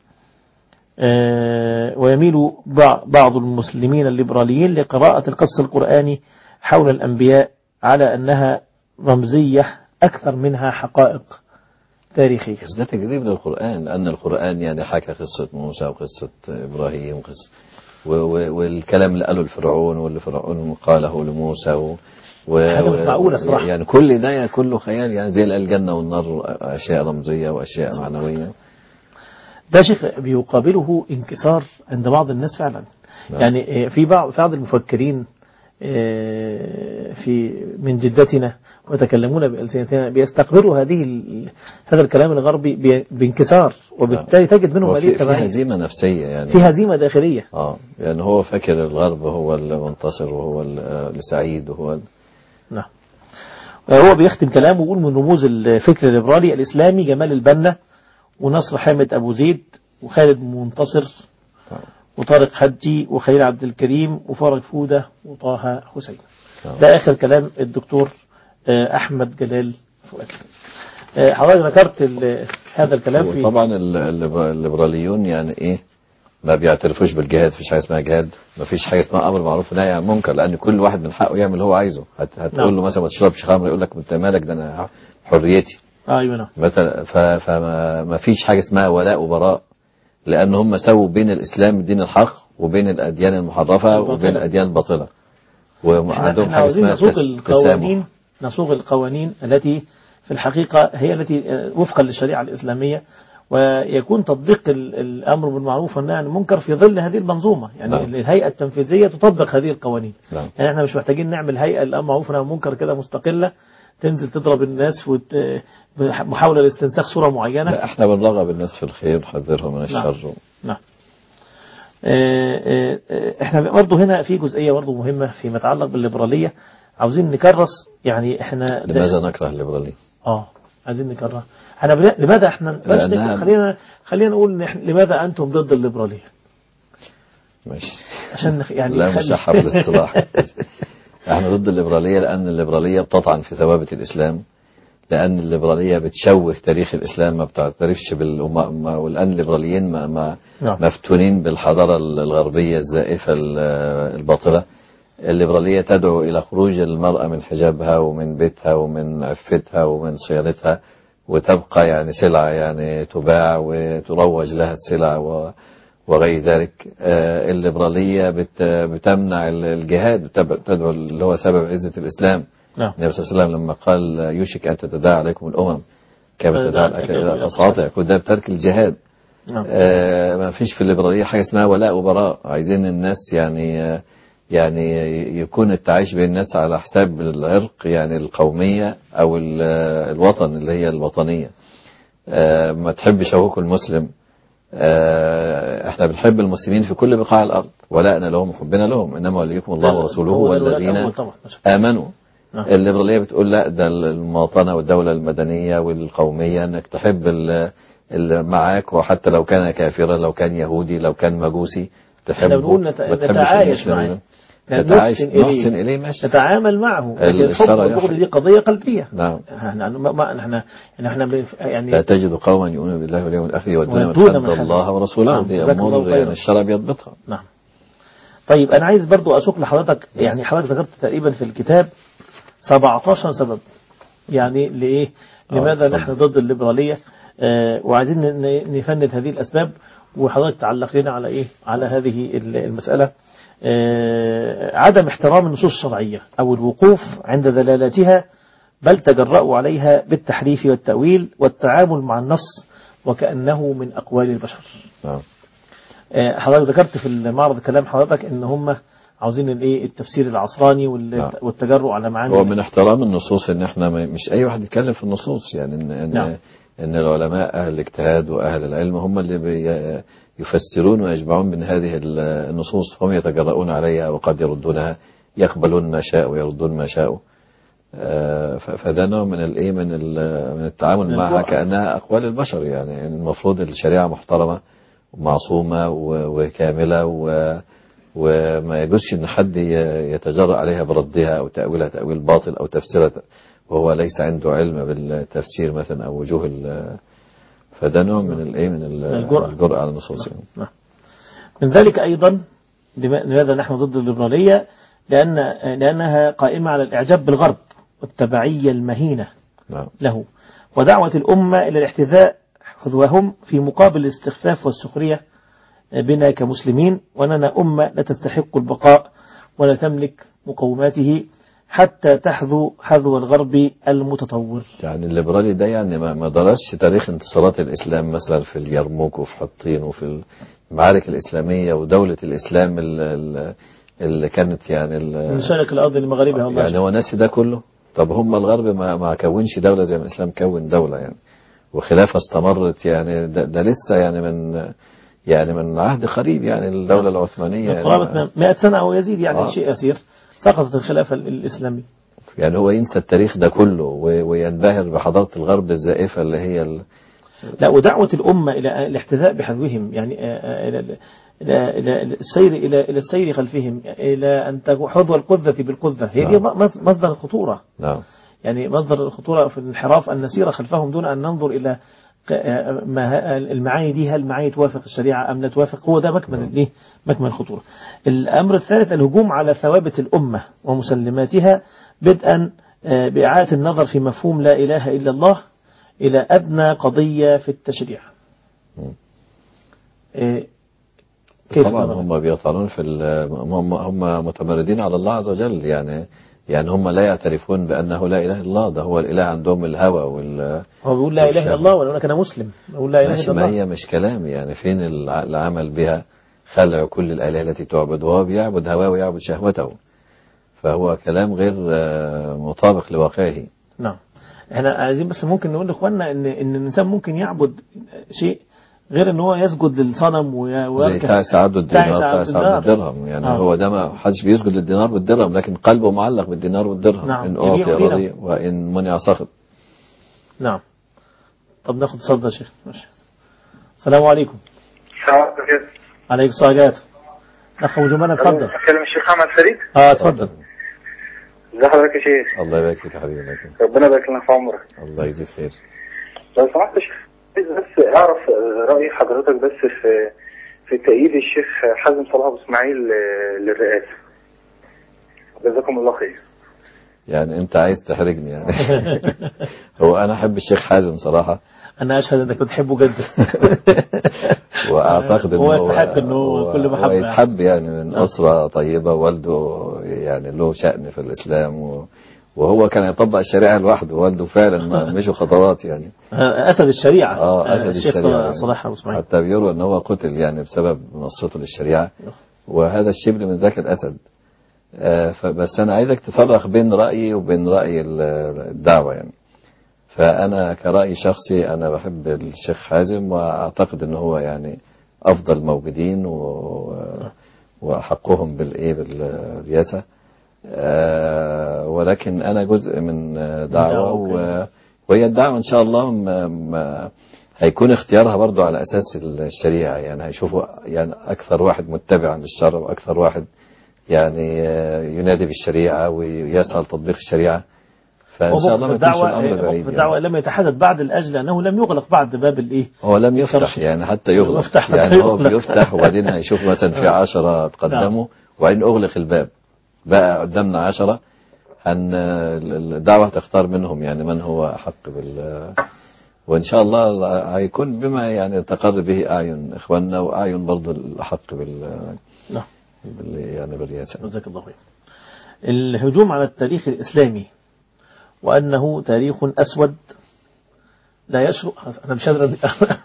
ويميل بعض المسلمين الليبراليين لقراءة القصة القرآني حول الأنبياء على أنها رمزية أكثر منها حقائق تاريخية. ده تكذيب للقرآن، لأن القرآن يعني حكى قصة موسى وقصة إبراهيم والكلام اللي قاله الفرعون واللي فرعون قاله لموسى حاجة مش معقولة صراحة. يعني كل ده كله خيال، يعني زي الجنة والنار أشياء رمزية وأشياء معنوية. ده شيء بيقابله انكسار عند بعض الناس فعلا. يعني في بعض المفكرين من جدتنا ويتكلمون بألسنتنا بيستقبلوا هذا الكلام الغربي بانكسار، وبالتالي تجد منهم في هزيمة نفسية، يعني في هزيمة داخلية. يعني هو فاكر الغرب هو المنتصر وهو السعيد وهو نعم. هو بيختم كلامه ويقول من رموز الفكر الليبرالي الإسلامي جمال البنا ونصر حامد أبو زيد وخالد منتصر وطارق حجي وخليل عبد الكريم وفارق فودة وطه حسين. ده آخر كلام الدكتور أحمد جلال فؤاد. حضرتك ذكرت هذا الكلام طبعا الليبراليون يعني ما بيعترفوش بالجهاد، فيش حاجه اسمها جهاد، ما فيش حاجه اسمها امر معروف ونهي عن المنكر، لان كل واحد من حقه يعمل اللي هو عايزه. هتقول له مثلا ما تشربش خمر، يقول لك انت مالك، ده انا حريتي. ايوه نعم. مثلا فما فيش حاجه اسمها ولاء وبراء، لان هم سووا بين الاسلام الدين الحق وبين الاديان المحرفه وبين الاديان الباطله، وعندهم حاجه اسمها نسوق القوانين التي في الحقيقه هي التي وفقا للشريعه الاسلاميه ويكون تطبيق الأمر بالمعروف والنهي عن المنكر في ظل هذه المنظومة. يعني نعم. الهيئة التنفيذية تطبق هذه القوانين. نعم. يعني احنا مش محتاجين نعمل هيئة للأمر بالمعروف والنهي عن المنكر كده مستقلة تنزل تضرب الناس محاولة لاستنساخ صورة معينة. لا، احنا بنرغب الناس في الخير ونحذرهم من الشر. نعم. احنا برضه هنا في جزئية برضه مهمة فيما يتعلق بالليبرالية، عاوزين نكرس. يعني احنا لماذا نكره الليبرالية؟ عايزين نكرر. لماذا احنا خلينا نقول ان لماذا انتم ضد الليبرالية؟ ماشي. عشان يعني لا، مش حرب الاصطلاح. احنا ضد الليبرالية لان الليبرالية بتطعن في ثوابت الاسلام، لان الليبرالية بتشوه تاريخ الاسلام، ما بتعترفش والان الليبراليين مفتونين بالحضارة الغربية الزائفة الباطلة. الليبرالية تدعو إلى خروج المرأة من حجابها ومن بيتها ومن عفتها ومن صيانتها، وتبقى يعني سلعة يعني تباع وتروج لها السلع وغير ذلك. الليبرالية بتمنع الجهاد، تدعو اللي هو سبب عزة الإسلام. النبي صلى الله عليه وسلم لما قال يوشك أن تتداعى عليكم الأمم كما تداعى الأكل إلى القصاطع، يقول ده بترك الجهاد. ما فيش في الليبرالية حاجة اسمها ولاء وبراء. عايزين الناس يعني يكون التعايش بين الناس على حساب العرق، يعني القومية أو الوطن اللي هي الوطنية. ما تحبش أخوك المسلم. احنا بنحب المسلمين في كل بقاع الأرض، ولاءنا لهم وحبنا لهم، إنما وليكم الله ورسوله والذين آمنوا. الليبرالية بتقول لا، ده المواطنة والدولة المدنية والقومية، انك تحب اللي معاك وحتى لو كان كافرا، لو كان يهودي، لو كان مجوسي، تحبه. نتعايش معه، نحسن إليه، ماشي، نتعامل معه. لكن الحب والبغض دي قضية قلبية. نعم. احنا يعني لا تجد قوما يؤمنون بالله واليوم الآخر يودون من حد الله ورسوله. دي أمور يعني الشرع بيضبطها. نعم. طيب أنا عايز برضو أسوق لحضرتك، يعني حضرتك ذكرت تقريبا في الكتاب 17 سبب يعني لإيه لماذا نحن ضد الليبرالية، وعايزين نفند هذه الأسباب، وحضرتك تعلق لنا على إيه، على هذه المسألة. عدم احترام النصوص الشرعية أو الوقوف عند دلالاتها، بل تجرأوا عليها بالتحريف والتأويل والتعامل مع النص وكأنه من أقوال البشر. حضرتك ذكرت في المعرض كلام حضرتك إن هم عاوزين الايه التفسير العصراني والتجرؤ على معاني. هو من احترام النصوص ان احنا مش اي واحد يتكلم في النصوص، يعني ان العلماء اهل الاجتهاد واهل العلم هم اللي يفسرون ويجمعون من هذه النصوص، هم يتجرؤون عليها وقد يردونها، يقبلون ما شاء ويردون ما شاءوا. فده نوع من الايه من التعامل معها كأنها اقوال البشر. يعني المفروض الشريعة محترمة ومعصومة وكاملة، وما يجوزش ان حد يتجرأ عليها بردها او تأويلها تأويل باطل او تفسيرها وهو ليس عنده علم بالتفسير مثلا او وجوه فده نوع من الايه من الجرأة على النصوص. من ذلك ايضا لماذا نحن ضد الليبرالية؟ لانها قائمة على الاعجاب بالغرب والتبعية المهينة له، ودعوة الامة الى الاحتذاء حذوهم في مقابل الاستخفاف والسخرية بنا كمسلمين، وأننا أمة لا تستحق البقاء ولا تملك مقوماته حتى حذو الغرب المتطور. يعني الليبرالي ده يعني ما درسش تاريخ انتصارات الإسلام مثلا في اليرموك وفي حطين وفي المعارك الإسلامية ودولة الإسلام اللي كانت يعني من شرق الأرض لمغاربها. يعني هو ناسي ده كله. طب هم الغرب ما كونش دولة زي ما الإسلام كون دولة يعني، وخلافة استمرت يعني ده لسه يعني من عهد قريب، يعني الدولة العثمانية قرابة 100 سنة أو يزيد يعني شيء يسير سقطت الخلافة الإسلامية. يعني هو ينسى التاريخ ده كله وينبهر بحضارة الغرب الزائفة اللي هي لا، ودعوة الأمة إلى الاحتذاء بحذوهم، يعني إلى السير خلفهم، إلى أن حذو القذة بالقذة، هي دي مصدر الخطورة. نعم. يعني مصدر الخطورة في الانحراف أن نسير خلفهم دون أن ننظر إلى المعاني دي، هل المعاني توافق الشريعة أم لا توافق. هو ده مكمن الخطورة. الأمر الثالث الهجوم على ثوابت الأمة ومسلماتها، بدءا بإعادة النظر في مفهوم لا إله إلا الله إلى أدنى قضية في التشريع. طبعا هم بيطعنون هم متمردين على الله عز وجل. يعني يعني هم لا يعترفون بأنه لا إله إلا الله، ده هو الإله عندهم الهوى هو بيقول لا إله إلا الله ولا أنا مسلم بقول لا إله إلا ماشي، الله. ما هي مش كلام يعني، فين العمل بها؟ خلع كل الآلهة التي تعبد، وهو بيعبد هواه ويعبد شهوته، فهو كلام غير مطابق لواقعه. نعم. احنا عايزين بس ممكن نقول لاخواننا ان الانسان ممكن يعبد شيء غير ان هو يسجد للصنم زي ويركع تعس عبد الدينار، تعس تعس عبد الدرهم، يعني هو ده ما حدش بيسجد للدينار والدرهم، لكن قلبه معلق بالدينار والدرهم. نعم. إن أعطي رضي وإن منع سخط. نعم. طب ناخد اتصال ده يا شيخ. ماشي. السلام عليكم. عليكم السلام. أخ أبو جمال اتفضل. أكلم الشيخ أحمد فريد. اتفضل. ازي حضرتك يا شيخ؟ الله يبارك فيك يا حبيبي. ربنا يبارك لنا في عمرك. الله يجزيك خير. لو سمحت يا شيخ، عايز بس أعرف رأي حضرتك بس في تأييد الشيخ حازم صلاح أبو إسماعيل للرئاسة. جزاكم الله خير. يعني أنت عايز تحرجني يعني. هو أنا أحب الشيخ حازم صراحة. أنا أشهد أنك بتحبه جدا. وأعتقد أنه هو يستحق أنه كل محبة ويتحب يعني من أسرة طيبة، والده يعني له شأن في الإسلام، وهو كان يطبق الشريعة لوحده، والده فعلا ما مشوا خطوات يعني. أسد الشريعة. أسد الشريعة صلاح أبو إسماعيل. حتى بيقولوا أنه هو قتل يعني بسبب نصرته للشريعة، وهذا الشبل من ذاك الأسد. فبس أنا عايزك تفرق بين رأيي وبين رأي الدعوة يعني. فأنا كرأي شخصي أنا بحب الشيخ حازم، وأعتقد أنه هو يعني أفضل موجودين وحقهم بالرئاسة. ولكن أنا جزء من دعوة، وهي الدعوة إن شاء الله هيكون اختيارها برضو على أساس الشريعة، يعني هيشوفوا يعني أكثر واحد متبعا للشرع، وأكثر واحد يعني ينادي بالشريعة ويسعى لتطبيق الشريعة. فإن شاء الله ما يكونش الأمر بعيد. في الدعوة لم يتحدث بعد الأجل أنه لم يغلق بعد باب الإيه. هو لم يفتح يعني حتى يغلق يعني هو بيفتح، وبعدين هيشوف مثلا في 10 تقدموا وبعدين أغلق الباب، بقى قدامنا 10 الدعوة تختار منهم يعني من هو أحق وإن شاء الله هيكون بما يعني تقر به أعين إخواننا وأعين برضو الأحق يعني بالرئاسة. جزاك الله خير. الهجوم على التاريخ الإسلامي وأنه تاريخ أسود لا يشرق. أنا مش قادر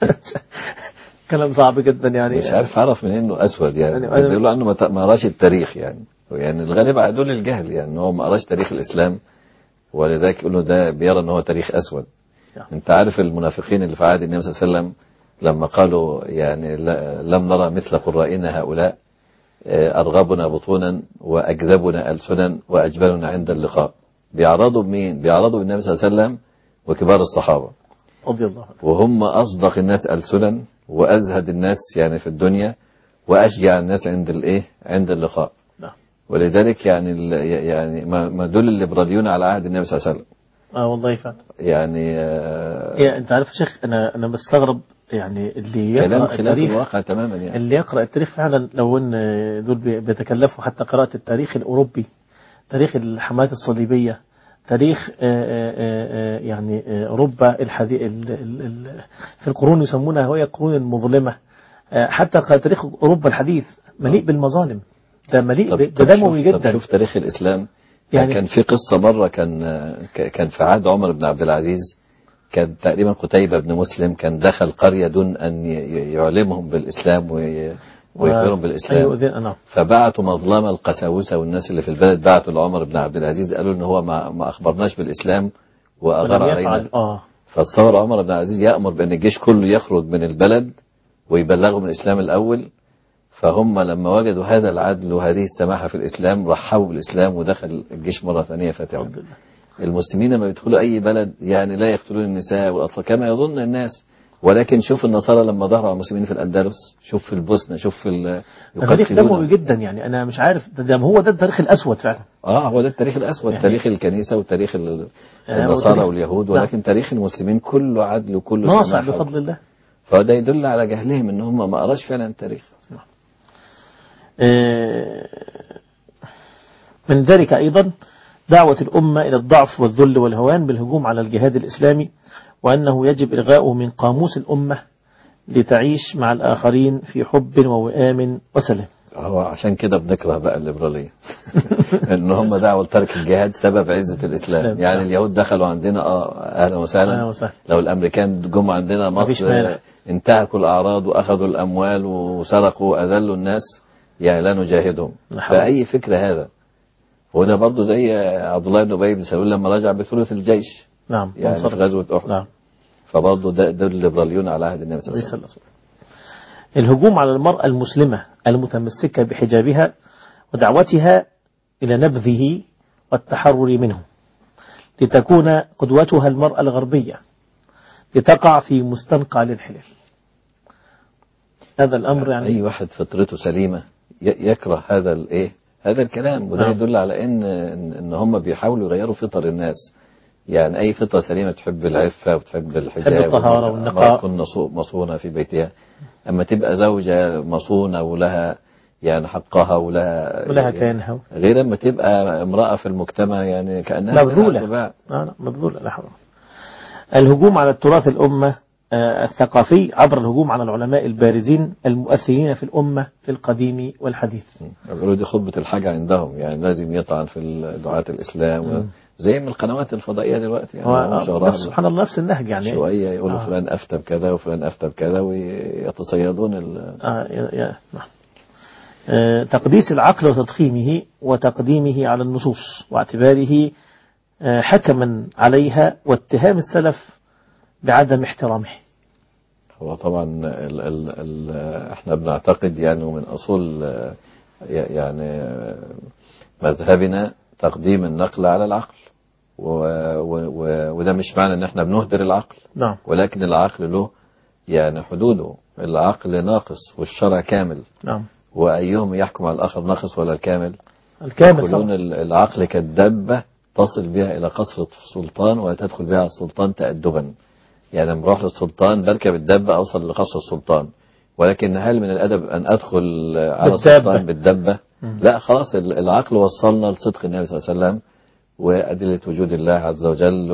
كلام صعب جدا يعني. مش عارف أعرف من إنه أسود يعني بيقولوا عنه ما قراش التاريخ يعني الغالب هيدل الجهل يعني إنه ما قراش تاريخ الإسلام، ولذلك يقولوا ده بيرى إنه هو تاريخ أسود. أنت عارف المنافقين اللي في عهد النبي صلى الله عليه وسلم لما قالوا يعني لم نرى مثل قرائنا هؤلاء، أرغبنا بطونا وأكذبنا ألسنا وأجبلنا عند اللقاء. بيعرضوا بمين؟ بيعرضوا بالنبي صلى الله عليه وسلم وكبار الصحابة رضي الله عنه، وهم أصدق الناس ألسنا وأزهد الناس يعني في الدنيا وأشجع الناس عند اللقاء. ولذلك يعني ما دول الليبراليون على عهد النبي صلى الله عليه وسلم. والله فعلا يعني انت عارف يا شيخ، انا بستغرب يعني اللي كلام يقرأ خلاف التاريخ الواقع تماما يعني. اللي يقرأ التاريخ فعلا لو ان دول بيتكلفوا حتى قراءة التاريخ الأوروبي، تاريخ الحملات الصليبية، تاريخ يعني أوروبا في القرون يسمونها هي القرون المظلمة، حتى تاريخ أوروبا الحديث مليء بالمظالم، ده مليء بدموي جدا. طب شوف تاريخ الإسلام يعني كان في قصة مرة كان في عهد عمر بن عبد العزيز، كان تقريبا قتيبة بن مسلم كان دخل قرية دون أن يعلمهم بالإسلام ويخبرهم بالإسلام. أيوة فبعتوا مظلمة القساوسة والناس اللي في البلد، بعتوا لعمر بن عبد العزيز قالوا إن هو ما أخبرناش بالإسلام وأغار علينا. فاتصور عمر بن عبد العزيز يأمر بأن الجيش كله يخرج من البلد ويبلغهم الإسلام الأول. فهم لما وجدوا هذا العدل وهذه السماحة في الإسلام رحبوا بالإسلام ودخل الجيش مرة ثانية فاتحا. المسلمين لما يدخلوا أي بلد يعني لا يقتلون النساء والأطفال كما يظن الناس، ولكن شوف النصارى لما ظهروا على المسلمين في الأندلس، شوف في البوسنة، شوف في تاريخ دموي جدا يعني. أنا مش عارف هو ده التاريخ الأسود فعلا. هو ده التاريخ الأسود يعني تاريخ الكنيسة وتاريخ النصارى واليهود، ولكن تاريخ المسلمين كله عدل وكله ناصع بفضل الله. فده يدل على جهلهم ان هم ما قراش فعلا التاريخ. من ذلك أيضا دعوة الأمة إلى الضعف والذل والهوان بالهجوم على الجهاد الإسلامي، وأنه يجب إلغاؤه من قاموس الأمة لتعيش مع الآخرين في حب ووئام وسلام. هو عشان كده بنكره بقى الليبرالية ان هم دعوا لترك الجهاد سبب عزة الإسلام. يعني اليهود دخلوا عندنا اهلا وسهلا. لو الامريكان جم عندنا مصر انتهكوا الاعراض واخذوا الاموال وسرقوا واذلوا الناس، يعني لا نجاهدهم. فاي فكرة هذا. وهنا برضه زي عبد الله بن ابي بن سلول لما رجع بثلث الجيش. نعم. يعني في غزوة احد. نعم. فبرضه ده الليبراليون على عهد النبي صلى الله عليه وسلم. الهجوم على المرأة المسلمة المتمسكة بحجابها ودعوتها إلى نبذه والتحرر منه لتكون قدوتها المرأة الغربية لتقع في مستنقع للحلال. هذا الأمر يعني أي واحد فطرته سليمة يكره هذا الكلام. وده يدل على إن هم بيحاولوا يغيروا فطر الناس. يعني أي فطرة سليمة تحب العفة وتحب الحجاب الطهارة والنقاء، تكون مصونة في بيتها. أما تبقى زوجة مصونة ولها يعني حقها ولها كيانها، غير أما تبقى امرأة في المجتمع يعني كأنها مبذولة. مبذولة. لا حول. الهجوم على التراث الأمة الثقافي عبر الهجوم على العلماء البارزين المؤثرين في الأمة في القديم والحديث. بيقولوا دي خطبة الحاجة عندهم، يعني لازم يطعن في دعاة الإسلام زي من القنوات الفضائية دلوقتي. يعني سبحان الله نفس النهج يعني شوية يقولوا فلان أفتى بكذا وفلان أفتى بكذا ويتصيدون تقديس العقل وتضخيمه وتقديمه على النصوص واعتباره حكما عليها واتهام السلف بعدم احترامه. هو طبعا احنا بنعتقد يعني ومن أصول يعني مذهبنا تقديم النقل على العقل، وده مش معنى ان احنا بنهدر العقل. نعم. ولكن العقل له يعني حدوده. العقل ناقص والشرع كامل. نعم. وأيهم يحكم على الآخر ناقص ولا الكامل؟ يقولون العقل كالدبة تصل بها إلى قصر السلطان ولا تدخل بها السلطان تأدبا. يعني لما اروح للسلطان بركب الدبة أوصل لقصر السلطان، ولكن هل من الأدب أن أدخل على السلطان بالدبة؟ لا، خلاص العقل وصلنا لصدق النبي صلى الله عليه وسلم وأدلة وجود الله عز وجل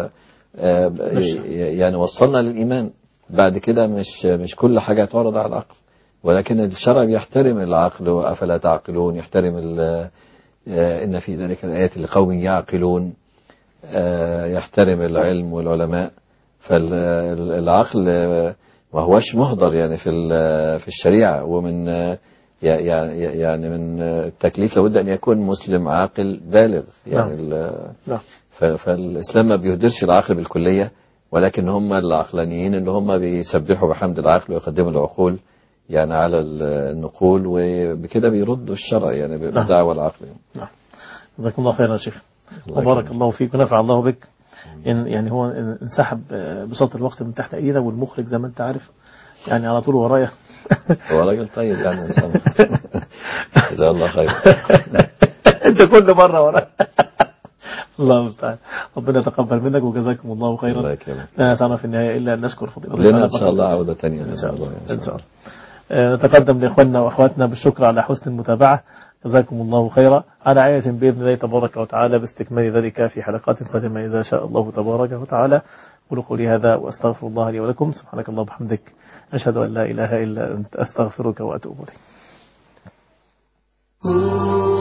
يعني وصلنا للإيمان. بعد كده مش كل حاجة تعرض على العقل، ولكن الشرع يحترم العقل. وأفلا تعقلون، يحترم إن في ذلك الآيات لقوم يعقلون، يحترم العلم والعلماء. فالعقل ما هوش مهدر يعني في الشريعة. ومن يعني من التكليف لابد أن يكون مسلم عاقل بالغ يعني. فالإسلام ما بيهدرش العقل بالكلية، ولكن هم العقلانيين اللي هم بيسبحوا بحمد العقل ويقدموا العقول يعني على النقول، وبكده بيردوا الشرع يعني بالدعوة العقل. نعم. جزاكم الله خيرا يا شيخ، وبارك الله فيك ونفع الله بك. يعني هو انسحب بصوت الوقت من تحت ايدينا، والمخرج زي ما انت عارف يعني على طول ورايا. هو راجل طيب يعني انسان. جزاه الله خير. انت كل مرة ورايا. الله المستعان. ربنا يتقبل منك وجزاكم الله خيرا. الله يكرمك. لا نسعنا في النهاية إلا أن نشكر فضيلتك. لنا إن شاء الله عودة ثانية إن شاء الله. نتقدم لإخواننا وأخواتنا بالشكر على حسن المتابعة. جزاكم الله خيرا. على عينة بإذن الله تبارك وتعالى باستكمال ذلك في حلقات قادمة إذا شاء الله تبارك وتعالى. قولوا قولي هذا وأستغفر الله لي ولكم. سبحانك اللهم وبحمدك، أشهد أن لا إله إلا أنت، أستغفرك وأتوب إليك.